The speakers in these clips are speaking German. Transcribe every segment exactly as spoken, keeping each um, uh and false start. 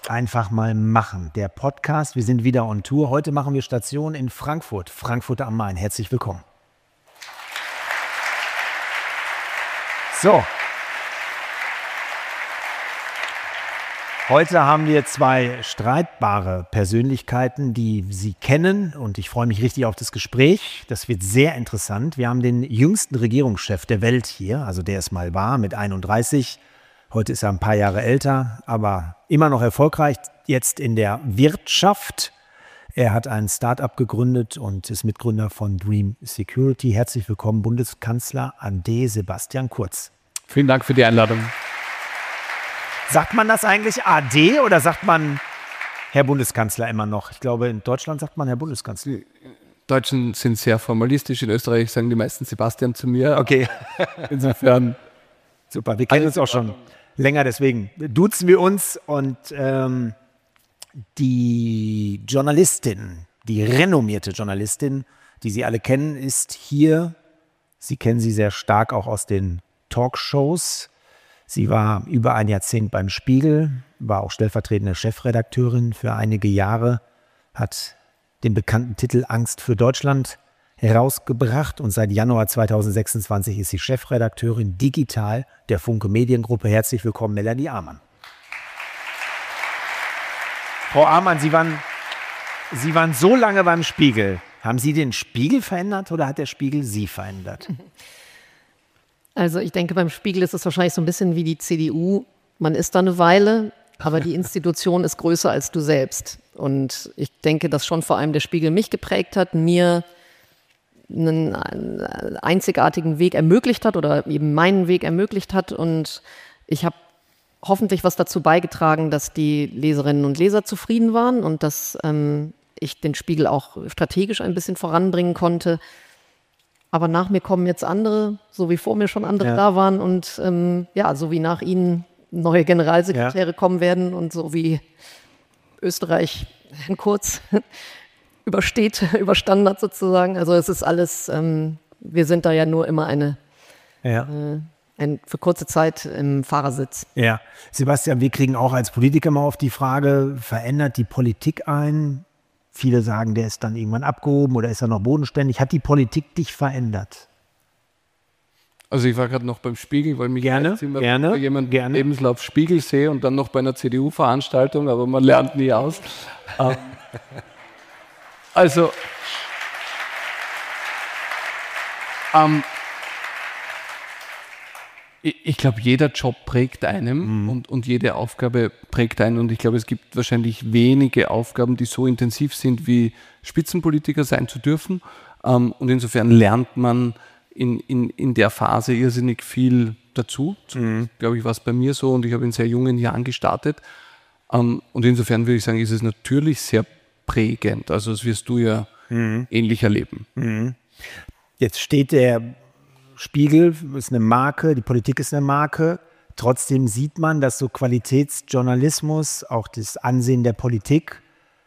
Einfach mal machen. Der Podcast, wir sind wieder on Tour. Heute machen wir Station in Frankfurt, Frankfurt am Main. Herzlich willkommen. So. Heute haben wir zwei streitbare Persönlichkeiten, die Sie kennen. Und ich freue mich richtig auf das Gespräch. Das wird sehr interessant. Wir haben den jüngsten Regierungschef der Welt hier. Also der es mal war mit einunddreißig. Heute ist er ein paar Jahre älter, aber immer noch erfolgreich, jetzt in der Wirtschaft. Er hat ein Start-up gegründet und ist Mitgründer von Dream Security. Herzlich willkommen, Bundeskanzler A D Sebastian Kurz. Vielen Dank für die Einladung. Sagt man das eigentlich A D oder sagt man Herr Bundeskanzler immer noch? Ich glaube, in Deutschland sagt man Herr Bundeskanzler. Die Deutschen sind sehr formalistisch, in Österreich sagen die meisten Sebastian zu mir. Okay. Insofern. Super, wir kennen uns auch schon länger, deswegen duzen wir uns. Und ähm, die Journalistin, die renommierte Journalistin, die Sie alle kennen, ist hier. Sie kennen sie sehr stark auch aus den Talkshows. Sie war über ein Jahrzehnt beim Spiegel, war auch stellvertretende Chefredakteurin für einige Jahre, hat den bekannten Titel Angst für Deutschland herausgebracht und seit Januar zweitausendsechsundzwanzig ist sie Chefredakteurin digital der Funke Mediengruppe. Herzlich willkommen, Melanie Amann. Frau Amann, Sie waren, Sie waren so lange beim Spiegel. Haben Sie den Spiegel verändert oder hat der Spiegel Sie verändert? Also ich denke, beim Spiegel ist es wahrscheinlich so ein bisschen wie die C D U. Man ist da eine Weile, aber die Institution ist größer als du selbst. Und ich denke, dass schon vor allem der Spiegel mich geprägt hat, mir einen einzigartigen Weg ermöglicht hat oder eben meinen Weg ermöglicht hat. Und ich habe hoffentlich was dazu beigetragen, dass die Leserinnen und Leser zufrieden waren und dass ähm, ich den Spiegel auch strategisch ein bisschen voranbringen konnte. Aber nach mir kommen jetzt andere, so wie vor mir schon andere ja. da waren. Und ähm, ja, so wie nach ihnen neue Generalsekretäre ja. kommen werden und so wie Österreich Herrn Kurz übersteht, überstanden hat sozusagen. Also es ist alles, ähm, wir sind da ja nur immer eine, ja. äh, ein, für kurze Zeit im Fahrersitz. Ja, Sebastian, wir kriegen auch als Politiker mal auf die Frage, verändert die Politik ein? Viele sagen, der ist dann irgendwann abgehoben oder ist er noch bodenständig. Hat die Politik dich verändert? Also ich war gerade noch beim Spiegel, weil mich gerne, immer gerne, bei jemandem gerne. Lebenslauf Spiegel sehe und dann noch bei einer C D U-Veranstaltung, aber man lernt nie aus. ähm, Also, ähm, ich, ich glaube, jeder Job prägt einem mhm. und, und jede Aufgabe prägt einen. Und ich glaube, es gibt wahrscheinlich wenige Aufgaben, die so intensiv sind, wie Spitzenpolitiker sein zu dürfen. Ähm, und insofern lernt man in, in, in der Phase irrsinnig viel dazu. Mhm. Glaube ich, war es bei mir so und ich habe in sehr jungen Jahren gestartet. Ähm, und insofern würde ich sagen, ist es natürlich sehr prägend. Also das wirst du ja mhm. ähnlich erleben. Mhm. Jetzt steht der Spiegel, ist eine Marke, die Politik ist eine Marke. Trotzdem sieht man, dass so Qualitätsjournalismus, auch das Ansehen der Politik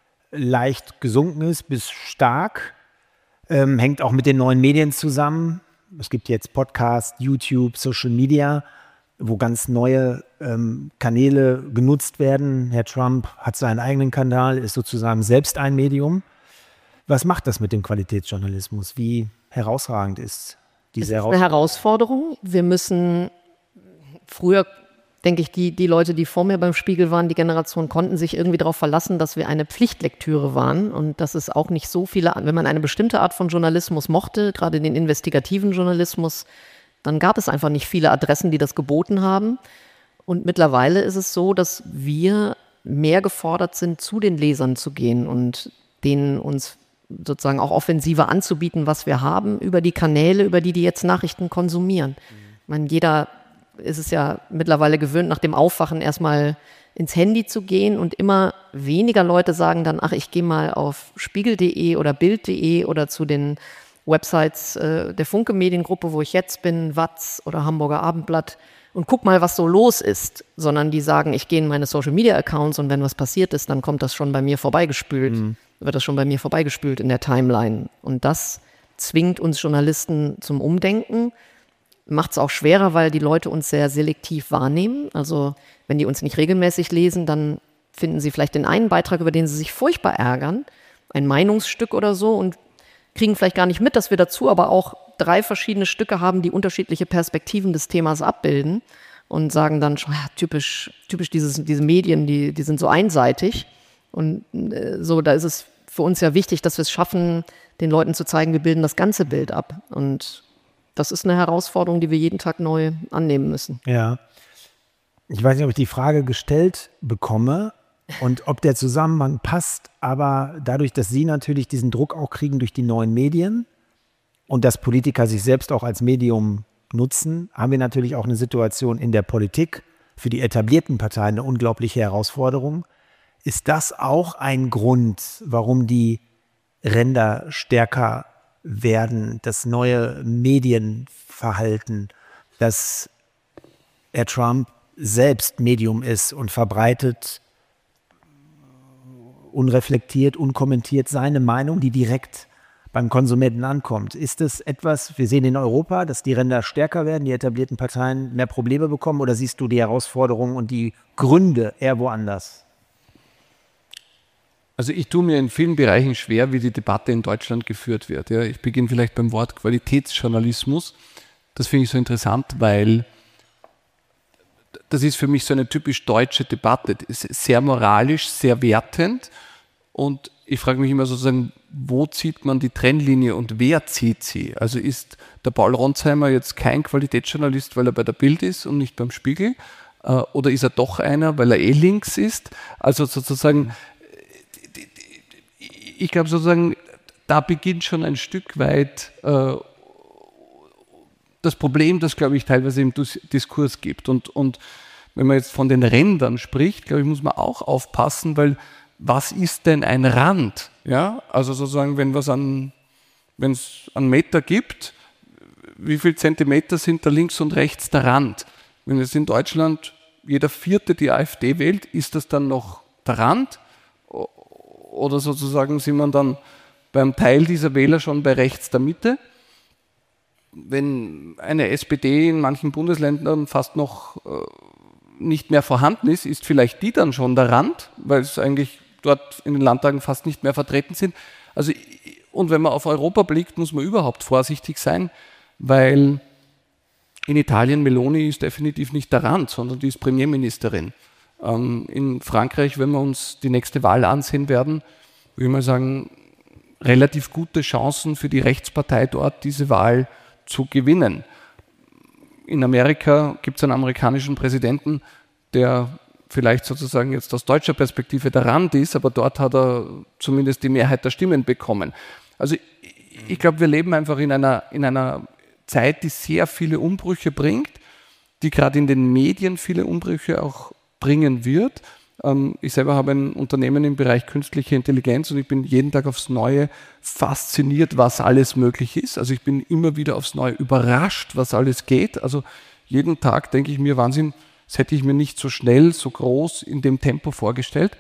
leicht gesunken ist bis stark. Ähm, hängt auch mit den neuen Medien zusammen. Es gibt jetzt Podcast, YouTube, Social Media, wo ganz neue ähm, Kanäle genutzt werden. Herr Trump hat seinen eigenen Kanal, ist sozusagen selbst ein Medium. Was macht das mit dem Qualitätsjournalismus? Wie herausragend ist diese Herausforderung? Es ist eine Herausforderung. Wir müssen, früher denke ich, die, die Leute, die vor mir beim Spiegel waren, die Generation, konnten sich irgendwie darauf verlassen, dass wir eine Pflichtlektüre waren und dass es auch nicht so viele, wenn man eine bestimmte Art von Journalismus mochte, gerade den investigativen Journalismus, dann gab es einfach nicht viele Adressen, die das geboten haben. Und mittlerweile ist es so, dass wir mehr gefordert sind, zu den Lesern zu gehen und denen uns sozusagen auch offensiver anzubieten, was wir haben, über die Kanäle, über die die jetzt Nachrichten konsumieren. Mhm. Ich meine, jeder ist es ja mittlerweile gewöhnt, nach dem Aufwachen erstmal ins Handy zu gehen und immer weniger Leute sagen dann, ach, ich gehe mal auf spiegel punkt de oder bild punkt de oder zu den Websites äh, der Funke Mediengruppe, wo ich jetzt bin, Watz oder Hamburger Abendblatt und guck mal, was so los ist, sondern die sagen, ich gehe in meine Social-Media-Accounts und wenn was passiert ist, dann kommt das schon bei mir vorbeigespült, mhm. wird das schon bei mir vorbeigespült in der Timeline. Und das zwingt uns Journalisten zum Umdenken, macht es auch schwerer, weil die Leute uns sehr selektiv wahrnehmen. Also wenn die uns nicht regelmäßig lesen, dann finden Sie vielleicht den einen Beitrag, über den Sie sich furchtbar ärgern, ein Meinungsstück oder so, und kriegen vielleicht gar nicht mit, dass wir dazu aber auch drei verschiedene Stücke haben, die unterschiedliche Perspektiven des Themas abbilden und sagen dann schon, ja, typisch, typisch dieses, diese Medien, die, die sind so einseitig. Und äh, so, da ist es für uns ja wichtig, dass wir es schaffen, den Leuten zu zeigen, wir bilden das ganze Bild ab. Und das ist eine Herausforderung, die wir jeden Tag neu annehmen müssen. Ja. Ich weiß nicht, ob ich die Frage gestellt bekomme und ob der Zusammenhang passt, aber dadurch, dass Sie natürlich diesen Druck auch kriegen durch die neuen Medien und dass Politiker sich selbst auch als Medium nutzen, haben wir natürlich auch eine Situation in der Politik, für die etablierten Parteien eine unglaubliche Herausforderung. Ist das auch ein Grund, warum die Ränder stärker werden, das neue Medienverhalten, dass Herr Trump selbst Medium ist und verbreitet unreflektiert, unkommentiert seine Meinung, die direkt beim Konsumenten ankommt? Ist das etwas, wir sehen in Europa, dass die Ränder stärker werden, die etablierten Parteien mehr Probleme bekommen, oder siehst du die Herausforderungen und die Gründe eher woanders? Also ich tue mir in vielen Bereichen schwer, wie die Debatte in Deutschland geführt wird. Ja, ich beginne vielleicht beim Wort Qualitätsjournalismus. Das finde ich so interessant, weil das ist für mich so eine typisch deutsche Debatte. Das ist sehr moralisch, sehr wertend, und ich frage mich immer sozusagen, wo zieht man die Trennlinie und wer zieht sie? Also ist der Paul Ronsheimer jetzt kein Qualitätsjournalist, weil er bei der Bild ist und nicht beim Spiegel? Äh, oder ist er doch einer, weil er eh links ist? Also sozusagen, ich glaube sozusagen, da beginnt schon ein Stück weit äh, das Problem, das, glaube ich, teilweise im Diskurs gibt. Und, und wenn man jetzt von den Rändern spricht, glaube ich, muss man auch aufpassen, weil was ist denn ein Rand? Ja, also sozusagen, wenn was an, wenn es einen Meter gibt, wie viele Zentimeter sind da links und rechts der Rand? Wenn jetzt in Deutschland jeder Vierte die AfD wählt, ist das dann noch der Rand? Oder sozusagen sind wir dann beim Teil dieser Wähler schon bei rechts der Mitte? Wenn eine S P D in manchen Bundesländern fast noch äh, nicht mehr vorhanden ist, ist vielleicht die dann schon der Rand, weil es eigentlich dort in den Landtagen fast nicht mehr vertreten sind. Also, und wenn man auf Europa blickt, muss man überhaupt vorsichtig sein, weil in Italien Meloni ist definitiv nicht der Rand, sondern die ist Premierministerin. Ähm, in Frankreich, wenn wir uns die nächste Wahl ansehen werden, würde ich mal sagen, relativ gute Chancen für die Rechtspartei dort, diese Wahl zu gewinnen. In Amerika gibt es einen amerikanischen Präsidenten, der vielleicht sozusagen jetzt aus deutscher Perspektive der Rand ist, aber dort hat er zumindest die Mehrheit der Stimmen bekommen. Also ich, ich glaube, wir leben einfach in einer, in einer Zeit, die sehr viele Umbrüche bringt, die gerade in den Medien viele Umbrüche auch bringen wird. Ähm, ich selber habe ein Unternehmen im Bereich künstliche Intelligenz und ich bin jeden Tag aufs Neue fasziniert, was alles möglich ist. Also ich bin immer wieder aufs Neue überrascht, was alles geht. Also jeden Tag denke ich mir, Wahnsinn, das hätte ich mir nicht so schnell, so groß in dem Tempo vorgestellt.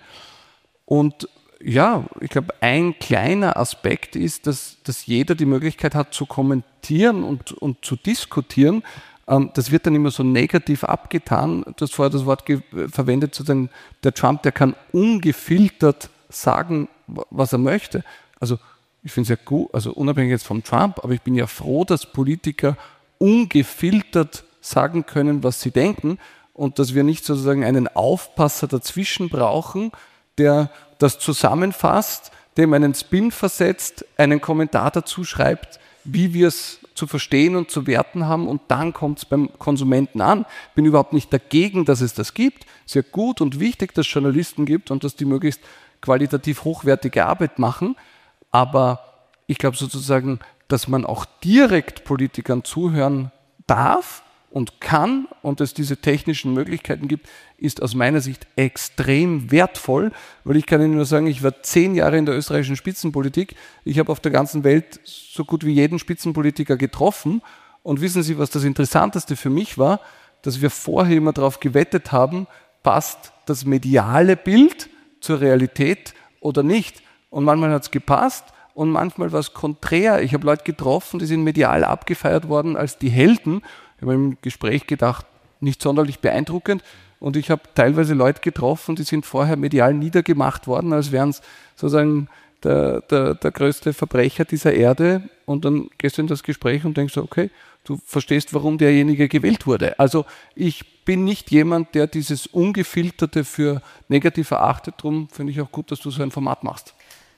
Und ja, ich glaube, ein kleiner Aspekt ist, dass, dass jeder die Möglichkeit hat zu kommentieren und, und zu diskutieren. Ähm, das wird dann immer so negativ abgetan. Du hast vorher das Wort ge- verwendet, sozusagen, der Trump, der kann ungefiltert sagen, was er möchte. Also ich finde es ja gut, also unabhängig jetzt vom Trump, aber ich bin ja froh, dass Politiker ungefiltert sagen können, was sie denken, und dass wir nicht sozusagen einen Aufpasser dazwischen brauchen, der das zusammenfasst, dem einen Spin versetzt, einen Kommentar dazu schreibt, wie wir es zu verstehen und zu werten haben, und dann kommt es beim Konsumenten an. Ich bin überhaupt nicht dagegen, dass es das gibt. Es ist ja gut und wichtig, dass es Journalisten gibt und dass die möglichst qualitativ hochwertige Arbeit machen, aber ich glaube sozusagen, dass man auch direkt Politikern zuhören darf und kann und es diese technischen Möglichkeiten gibt, ist aus meiner Sicht extrem wertvoll, weil ich kann Ihnen nur sagen, ich war zehn Jahre in der österreichischen Spitzenpolitik, ich habe auf der ganzen Welt so gut wie jeden Spitzenpolitiker getroffen, und wissen Sie, was das Interessanteste für mich war, dass wir vorher immer darauf gewettet haben, passt das mediale Bild zur Realität oder nicht, und manchmal hat es gepasst und manchmal war es konträr. Ich habe Leute getroffen, die sind medial abgefeiert worden als die Helden. Ich habe im Gespräch gedacht, nicht sonderlich beeindruckend. und ich habe teilweise Leute getroffen, die sind vorher medial niedergemacht worden, als wären es sozusagen der, der, der größte Verbrecher dieser Erde, und dann gehst du in das Gespräch und denkst so, okay, du verstehst, warum derjenige gewählt wurde. Also ich bin nicht jemand, der dieses Ungefilterte für negativ erachtet, darum finde ich auch gut, dass du so ein Format machst.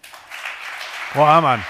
Frau Hamann,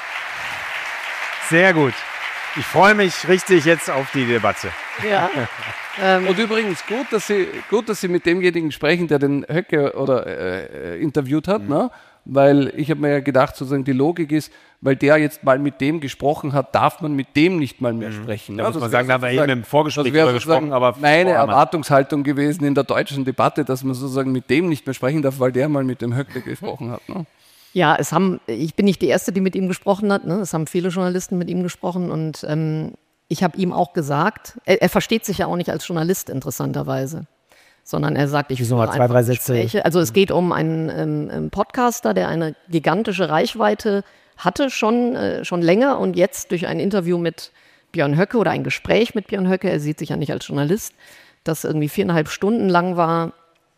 sehr gut. Ich freue mich richtig jetzt auf die Debatte. Ja. ähm, Und übrigens gut, dass Sie, gut, dass Sie mit demjenigen sprechen, der den Höcke oder, äh, interviewt hat, mhm. ne? Weil ich habe mir ja gedacht, sozusagen die Logik ist, weil der jetzt mal mit dem gesprochen hat, darf man mit dem nicht mal mehr mhm. sprechen. Da ja, muss man sagen, da haben wir eben im Vorgespräch drüber gesprochen, aber meine Erwartungshaltung gewesen in der deutschen Debatte, dass man sozusagen mit dem nicht mehr sprechen darf, weil der mal mit dem Höcke gesprochen hat. Ne? Ja, es haben, ich bin nicht die Erste, die mit ihm gesprochen hat. Ne? Es haben viele Journalisten mit ihm gesprochen, und ähm, ich habe ihm auch gesagt, er, er versteht sich ja auch nicht als Journalist, interessanterweise, sondern er sagt, ich führe mal zwei, drei Sätze. Gespräche. Also es geht um einen ähm, Podcaster, der eine gigantische Reichweite hatte, schon, äh, schon länger, und jetzt durch ein Interview mit Björn Höcke oder ein Gespräch mit Björn Höcke, er sieht sich ja nicht als Journalist, das irgendwie viereinhalb Stunden lang war,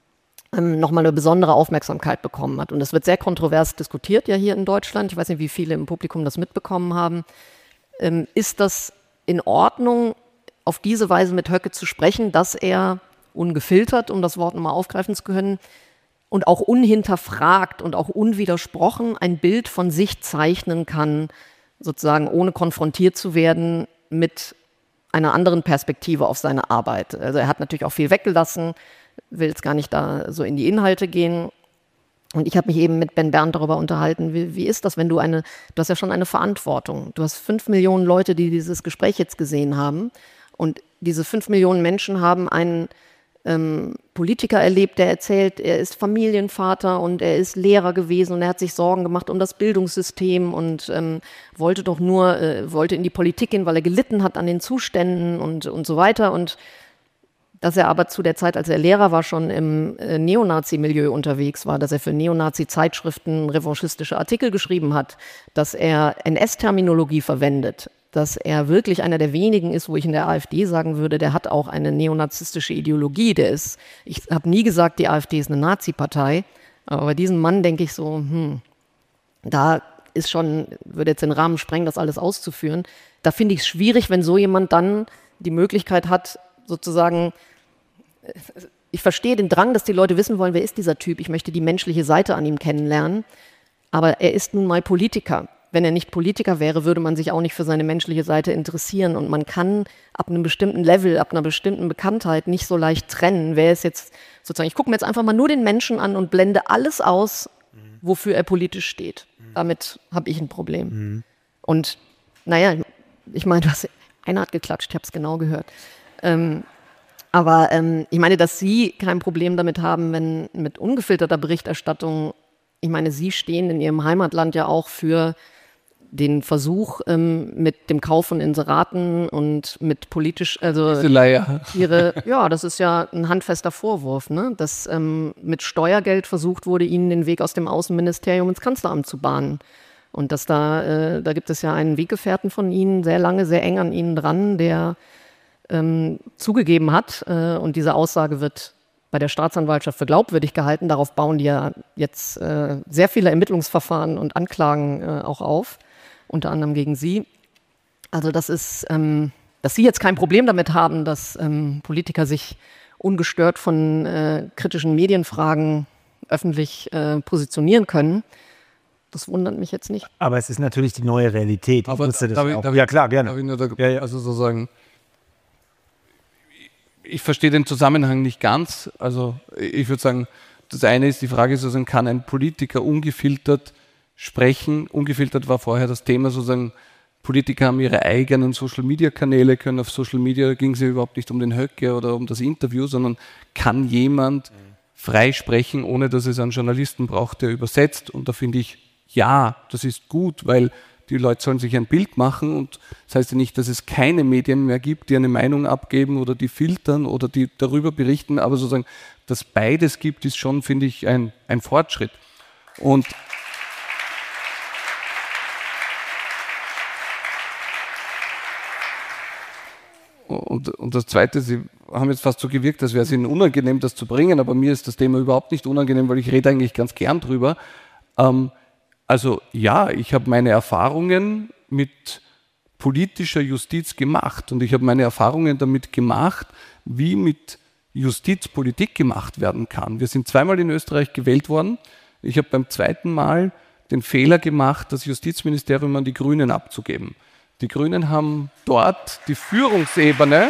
ähm, nochmal eine besondere Aufmerksamkeit bekommen hat. Und es wird sehr kontrovers diskutiert ja hier in Deutschland. Ich weiß nicht, wie viele im Publikum das mitbekommen haben. Ähm, ist das in Ordnung, auf diese Weise mit Höcke zu sprechen, dass er ungefiltert, um das Wort nochmal aufgreifen zu können, und auch unhinterfragt und auch unwidersprochen ein Bild von sich zeichnen kann, sozusagen ohne konfrontiert zu werden mit einer anderen Perspektive auf seine Arbeit. Also er hat natürlich auch viel weggelassen, will jetzt gar nicht da so in die Inhalte gehen. Und ich habe mich eben mit Ben Berndt darüber unterhalten, wie, wie ist das, wenn du eine, du hast ja schon eine Verantwortung. Du hast fünf Millionen Leute, die dieses Gespräch jetzt gesehen haben, und diese fünf Millionen Menschen haben einen Ähm, Politiker erlebt, der erzählt, er ist Familienvater und er ist Lehrer gewesen und er hat sich Sorgen gemacht um das Bildungssystem und ähm, wollte doch nur, äh, wollte in die Politik gehen, weil er gelitten hat an den Zuständen und, und so weiter. Und dass er aber zu der Zeit, als er Lehrer war, schon im äh, Neonazi-Milieu unterwegs war, dass er für Neonazi-Zeitschriften revanchistische Artikel geschrieben hat, dass er N S-Terminologie verwendet, dass er wirklich einer der wenigen ist, wo ich in der AfD sagen würde, der hat auch eine neonazistische Ideologie. Der ist, ich habe nie gesagt, die AfD ist eine Nazi-Partei, aber bei diesem Mann denke ich so, hm, da ist schon, würde jetzt den Rahmen sprengen, das alles auszuführen. Da finde ich es schwierig, wenn so jemand dann die Möglichkeit hat, sozusagen, ich verstehe den Drang, dass die Leute wissen wollen, wer ist dieser Typ, ich möchte die menschliche Seite an ihm kennenlernen, aber er ist nun mal Politiker. Wenn er nicht Politiker wäre, würde man sich auch nicht für seine menschliche Seite interessieren. Und man kann ab einem bestimmten Level, ab einer bestimmten Bekanntheit nicht so leicht trennen. Wer ist jetzt sozusagen, ich gucke mir jetzt einfach mal nur den Menschen an und blende alles aus, wofür er politisch steht. Damit habe ich ein Problem. Mhm. Und naja, ich meine, du hast, einer hat geklatscht, ich habe es genau gehört. Ähm, aber ähm, ich meine, dass Sie kein Problem damit haben, wenn mit ungefilterter Berichterstattung, ich meine, Sie stehen in Ihrem Heimatland ja auch für den Versuch ähm, mit dem Kauf von Inseraten und mit politisch, also ihre, ja, das ist ja ein handfester Vorwurf, ne? Dass ähm, mit Steuergeld versucht wurde, ihnen den Weg aus dem Außenministerium ins Kanzleramt zu bahnen. Und dass da, äh, da gibt es ja einen Weggefährten von Ihnen, sehr lange, sehr eng an Ihnen dran, der ähm, zugegeben hat, äh, und diese Aussage wird bei der Staatsanwaltschaft für glaubwürdig gehalten. Darauf bauen die ja jetzt äh, sehr viele Ermittlungsverfahren und Anklagen äh, auch auf, unter anderem gegen Sie. Also das ist, ähm, dass Sie jetzt kein Problem damit haben, dass ähm, Politiker sich ungestört von äh, kritischen Medienfragen öffentlich äh, positionieren können, das wundert mich jetzt nicht. Aber es ist natürlich die neue Realität. Aber ich das darf ich, auch. darf Ja, klar, gerne. Darf ich nur da, ja, ja. Also sozusagen, ich verstehe den Zusammenhang nicht ganz. Also ich würde sagen, das eine ist, die Frage sozusagen, kann ein Politiker ungefiltert sprechen? Ungefiltert war vorher das Thema sozusagen, Politiker haben ihre eigenen Social-Media-Kanäle, können auf Social Media, da ging es ja überhaupt nicht um den Höcke oder um das Interview, sondern kann jemand frei sprechen, ohne dass es einen Journalisten braucht, der übersetzt? Und da finde ich, ja, das ist gut, weil die Leute sollen sich ein Bild machen, und das heißt ja nicht, dass es keine Medien mehr gibt, die eine Meinung abgeben oder die filtern oder die darüber berichten, aber sozusagen, dass beides gibt, ist schon, finde ich, ein, ein Fortschritt. Und Und, und das Zweite, Sie haben jetzt fast so gewirkt, als wäre es Ihnen unangenehm, das zu bringen, aber mir ist das Thema überhaupt nicht unangenehm, weil ich rede eigentlich ganz gern drüber. Ähm, also ja, ich habe meine Erfahrungen mit politischer Justiz gemacht und ich habe meine Erfahrungen damit gemacht, wie mit Justiz Politik gemacht werden kann. Wir sind zweimal in Österreich gewählt worden. Ich habe beim zweiten Mal den Fehler gemacht, das Justizministerium an die Grünen abzugeben. Die Grünen haben dort die Führungsebene,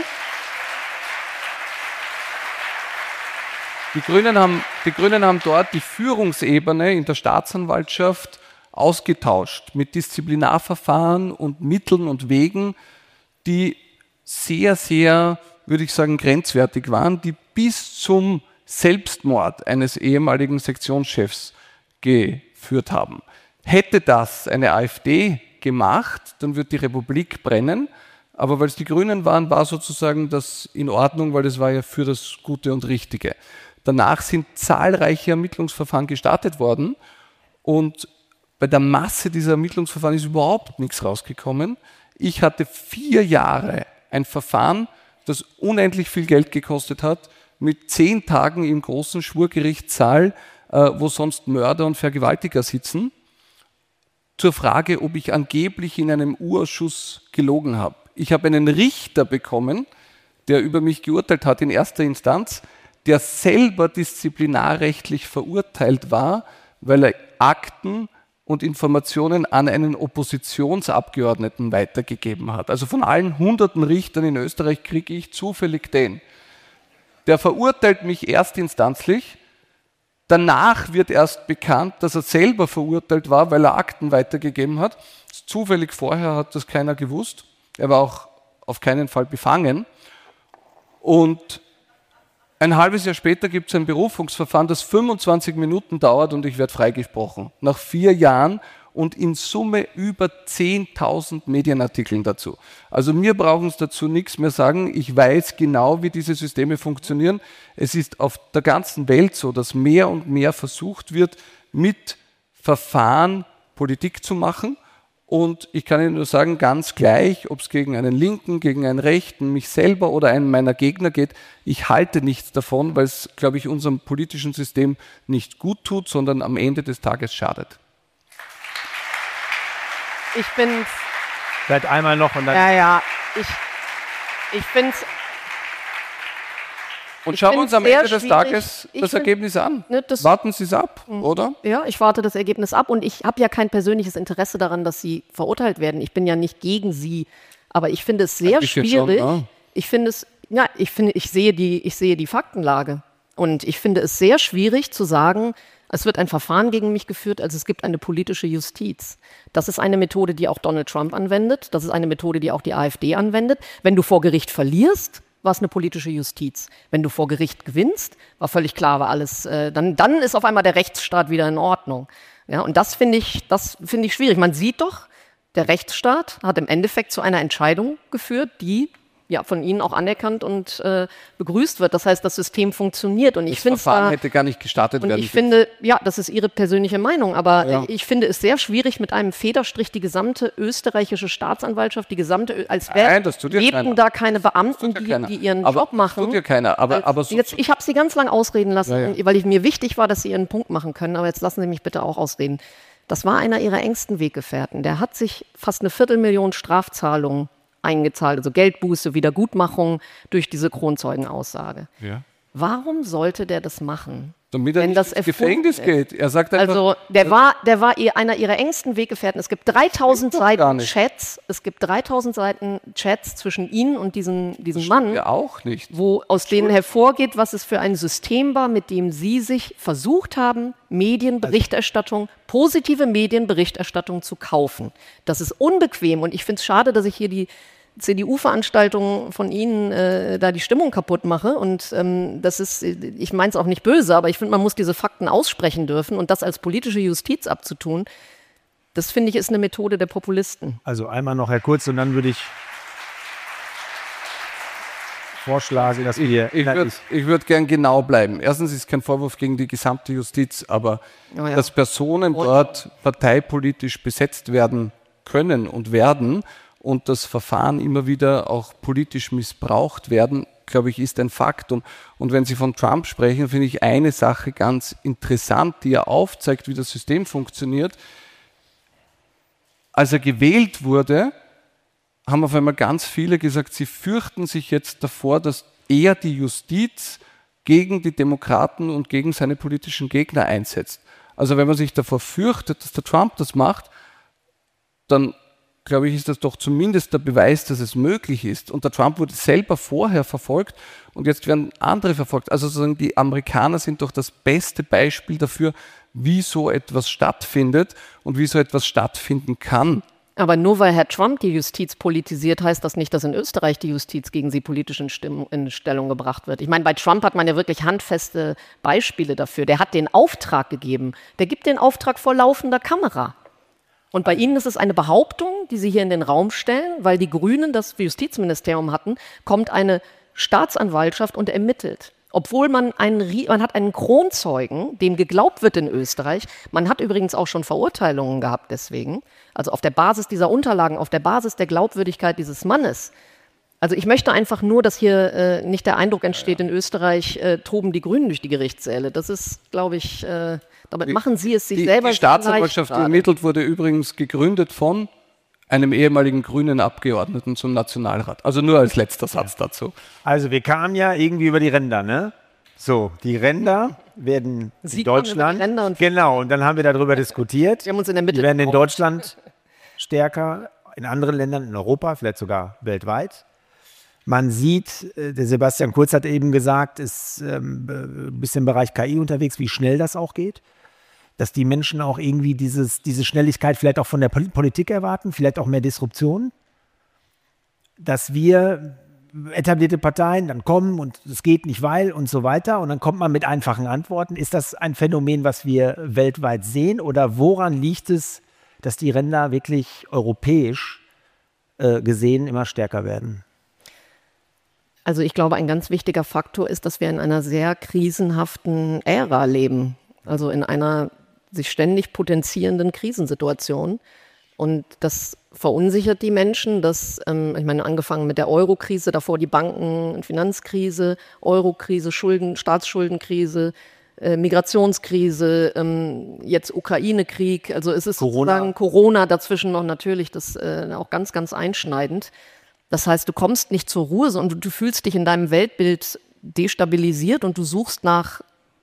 die Grünen haben, die Grünen haben dort die Führungsebene in der Staatsanwaltschaft ausgetauscht mit Disziplinarverfahren und Mitteln und Wegen, die sehr, sehr, würde ich sagen, grenzwertig waren, die bis zum Selbstmord eines ehemaligen Sektionschefs geführt haben. Hätte das eine AfD gemacht, dann wird die Republik brennen. Aber weil es die Grünen waren, war sozusagen das in Ordnung, weil das war ja für das Gute und Richtige. Danach sind zahlreiche Ermittlungsverfahren gestartet worden und bei der Masse dieser Ermittlungsverfahren ist überhaupt nichts rausgekommen. Ich hatte vier Jahre ein Verfahren, das unendlich viel Geld gekostet hat, mit zehn Tagen im großen Schwurgerichtssaal, äh, wo sonst Mörder und Vergewaltiger sitzen, zur Frage, ob ich angeblich in einem U-Ausschuss gelogen habe. Ich habe einen Richter bekommen, der über mich geurteilt hat in erster Instanz, der selber disziplinarrechtlich verurteilt war, weil er Akten und Informationen an einen Oppositionsabgeordneten weitergegeben hat. Also von allen hunderten Richtern in Österreich kriege ich zufällig den. Der verurteilt mich erstinstanzlich. Danach wird erst bekannt, dass er selber verurteilt war, weil er Akten weitergegeben hat. Zufällig vorher hat das keiner gewusst. Er war auch auf keinen Fall befangen. Und ein halbes Jahr später gibt es ein Berufungsverfahren, das fünfundzwanzig Minuten dauert und ich werde freigesprochen. Nach vier Jahren und in Summe über zehntausend Medienartikeln dazu. Also mir brauchen es dazu nichts mehr sagen. Ich weiß genau, wie diese Systeme funktionieren. Es ist auf der ganzen Welt so, dass mehr und mehr versucht wird, mit Verfahren Politik zu machen. Und ich kann Ihnen nur sagen, ganz gleich, ob es gegen einen Linken, gegen einen Rechten, mich selber oder einen meiner Gegner geht, ich halte nichts davon, weil es, glaube ich, unserem politischen System nicht gut tut, sondern am Ende des Tages schadet. Ich bin. Vielleicht einmal noch und dann. Ja, ja. Ich, ich finde es. Und schauen wir uns am Ende des Tages das find, Ergebnis an. Ne, das, Warten Sie es ab, oder? Ja, ich warte das Ergebnis ab und ich habe ja kein persönliches Interesse daran, dass Sie verurteilt werden. Ich bin ja nicht gegen Sie, aber ich finde es sehr schwierig. Schon, ja. Ich finde es, ja, ich finde, ich sehe die, ich sehe die Faktenlage und ich finde es sehr schwierig zu sagen, es wird ein Verfahren gegen mich geführt, also es gibt eine politische Justiz. Das ist eine Methode, die auch Donald Trump anwendet. Das ist eine Methode, die auch die AfD anwendet. Wenn du vor Gericht verlierst, war es eine politische Justiz. Wenn du vor Gericht gewinnst, war völlig klar, war alles, äh, dann, dann ist auf einmal der Rechtsstaat wieder in Ordnung. Ja, und das finde ich, das finde ich schwierig. Man sieht doch, der Rechtsstaat hat im Endeffekt zu einer Entscheidung geführt, die ja von Ihnen auch anerkannt und äh, begrüßt wird. Das heißt, das System funktioniert. Und ich finde, das Verfahren hätte gar nicht gestartet und werden. Ich finde, ja, das ist Ihre persönliche Meinung, aber ja. ich finde es sehr schwierig, mit einem Federstrich die gesamte österreichische Staatsanwaltschaft, die gesamte, als wären lebten da keine Beamten, ja die, die ihren aber Job machen. Das tut ja keiner. Aber, aber so, jetzt, ich habe Sie ganz lang ausreden lassen, ja, ja. weil ich, mir wichtig war, dass Sie Ihren Punkt machen können. Aber jetzt lassen Sie mich bitte auch ausreden. Das war einer Ihrer engsten Weggefährten. Der hat sich fast eine Viertelmillion Strafzahlungen eingezahlt, also Geldbuße, Wiedergutmachung durch diese Kronzeugenaussage. Ja. Warum sollte der das machen? Damit er wenn nicht das ins Gefängnis ist. geht. Er sagt einfach, also der war, der war ihr, einer ihrer engsten Weggefährten. Es gibt dreitausend Seiten Chats. Es gibt dreitausend Seiten Chats zwischen Ihnen und diesem, diesem Mann, ja auch nicht. wo aus denen hervorgeht, was es für ein System war, mit dem Sie sich versucht haben, Medienberichterstattung, positive Medienberichterstattung zu kaufen. Das ist unbequem und ich finde es schade, dass ich hier die C D U-Veranstaltungen von Ihnen äh, da die Stimmung kaputt mache. Und ähm, das ist, ich meine es auch nicht böse, aber ich finde, man muss diese Fakten aussprechen dürfen und das als politische Justiz abzutun, das finde ich ist eine Methode der Populisten. Also einmal noch, Herr Kurz, und dann würde ich vorschlagen, dass wir... Ich würde würd gern genau bleiben. Erstens ist kein Vorwurf gegen die gesamte Justiz, aber oh ja. dass Personen dort parteipolitisch besetzt werden können und werden und das Verfahren immer wieder auch politisch missbraucht werden, glaube ich, ist ein Faktum. Und wenn Sie von Trump sprechen, finde ich eine Sache ganz interessant, die er aufzeigt, wie das System funktioniert. Als er gewählt wurde, haben auf einmal ganz viele gesagt, sie fürchten sich jetzt davor, dass er die Justiz gegen die Demokraten und gegen seine politischen Gegner einsetzt. Also wenn man sich davor fürchtet, dass der Trump das macht, dann glaube ich, ist das doch zumindest der Beweis, dass es möglich ist. Und der Trump wurde selber vorher verfolgt und jetzt werden andere verfolgt. Also sozusagen die Amerikaner sind doch das beste Beispiel dafür, wie so etwas stattfindet und wie so etwas stattfinden kann. Aber nur weil Herr Trump die Justiz politisiert, heißt das nicht, dass in Österreich die Justiz gegen sie politisch in, Stimmung, in Stellung gebracht wird. Ich meine, bei Trump hat man ja wirklich handfeste Beispiele dafür. Der hat den Auftrag gegeben. Der gibt den Auftrag vor laufender Kamera. Und bei Ihnen ist es eine Behauptung, die Sie hier in den Raum stellen, weil die Grünen das Justizministerium hatten, kommt eine Staatsanwaltschaft und ermittelt. Obwohl man einen, man hat einen Kronzeugen, dem geglaubt wird in Österreich. Man hat übrigens auch schon Verurteilungen gehabt deswegen. Also auf der Basis dieser Unterlagen, auf der Basis der Glaubwürdigkeit dieses Mannes. Also ich möchte einfach nur, dass hier äh, nicht der Eindruck entsteht, in Österreich äh, toben die Grünen durch die Gerichtssäle. Das ist, glaube ich, äh, damit machen Sie es sich die, selber. Die Staatsanwaltschaft, die ermittelt, wurde übrigens gegründet von einem ehemaligen grünen Abgeordneten zum Nationalrat. Also nur als letzter Satz dazu. Also wir kamen ja irgendwie über die Ränder, ne? So, die Ränder werden Sie in Deutschland. über die Ränder und genau, und dann haben wir darüber diskutiert. Wir haben uns in der Mitte die werden in getroffen. Deutschland stärker, in anderen Ländern, in Europa, vielleicht sogar weltweit. Man sieht, äh, der Sebastian Kurz hat eben gesagt, ist ähm, ein bisschen im Bereich K I unterwegs, wie schnell das auch geht. Dass die Menschen auch irgendwie dieses, diese Schnelligkeit vielleicht auch von der Pol- Politik erwarten, vielleicht auch mehr Disruption. Dass wir etablierte Parteien dann kommen und es geht nicht, weil und so weiter und dann kommt man mit einfachen Antworten. Ist das ein Phänomen, was wir weltweit sehen oder woran liegt es, dass die Ränder wirklich europäisch äh, gesehen immer stärker werden? Also ich glaube, ein ganz wichtiger Faktor ist, dass wir in einer sehr krisenhaften Ära leben. Also in einer sich ständig potenzierenden Krisensituation. Und das verunsichert die Menschen. Das, ähm, ich meine, angefangen mit der Euro-Krise, davor die Banken- und Finanzkrise, Euro-Krise, Schulden, Staatsschuldenkrise, äh, Migrationskrise, ähm, jetzt Ukraine-Krieg. Also es ist Corona. sozusagen Corona dazwischen noch natürlich, das äh, auch ganz, ganz einschneidend. Das heißt, du kommst nicht zur Ruhe und du, du fühlst dich in deinem Weltbild destabilisiert und du suchst nach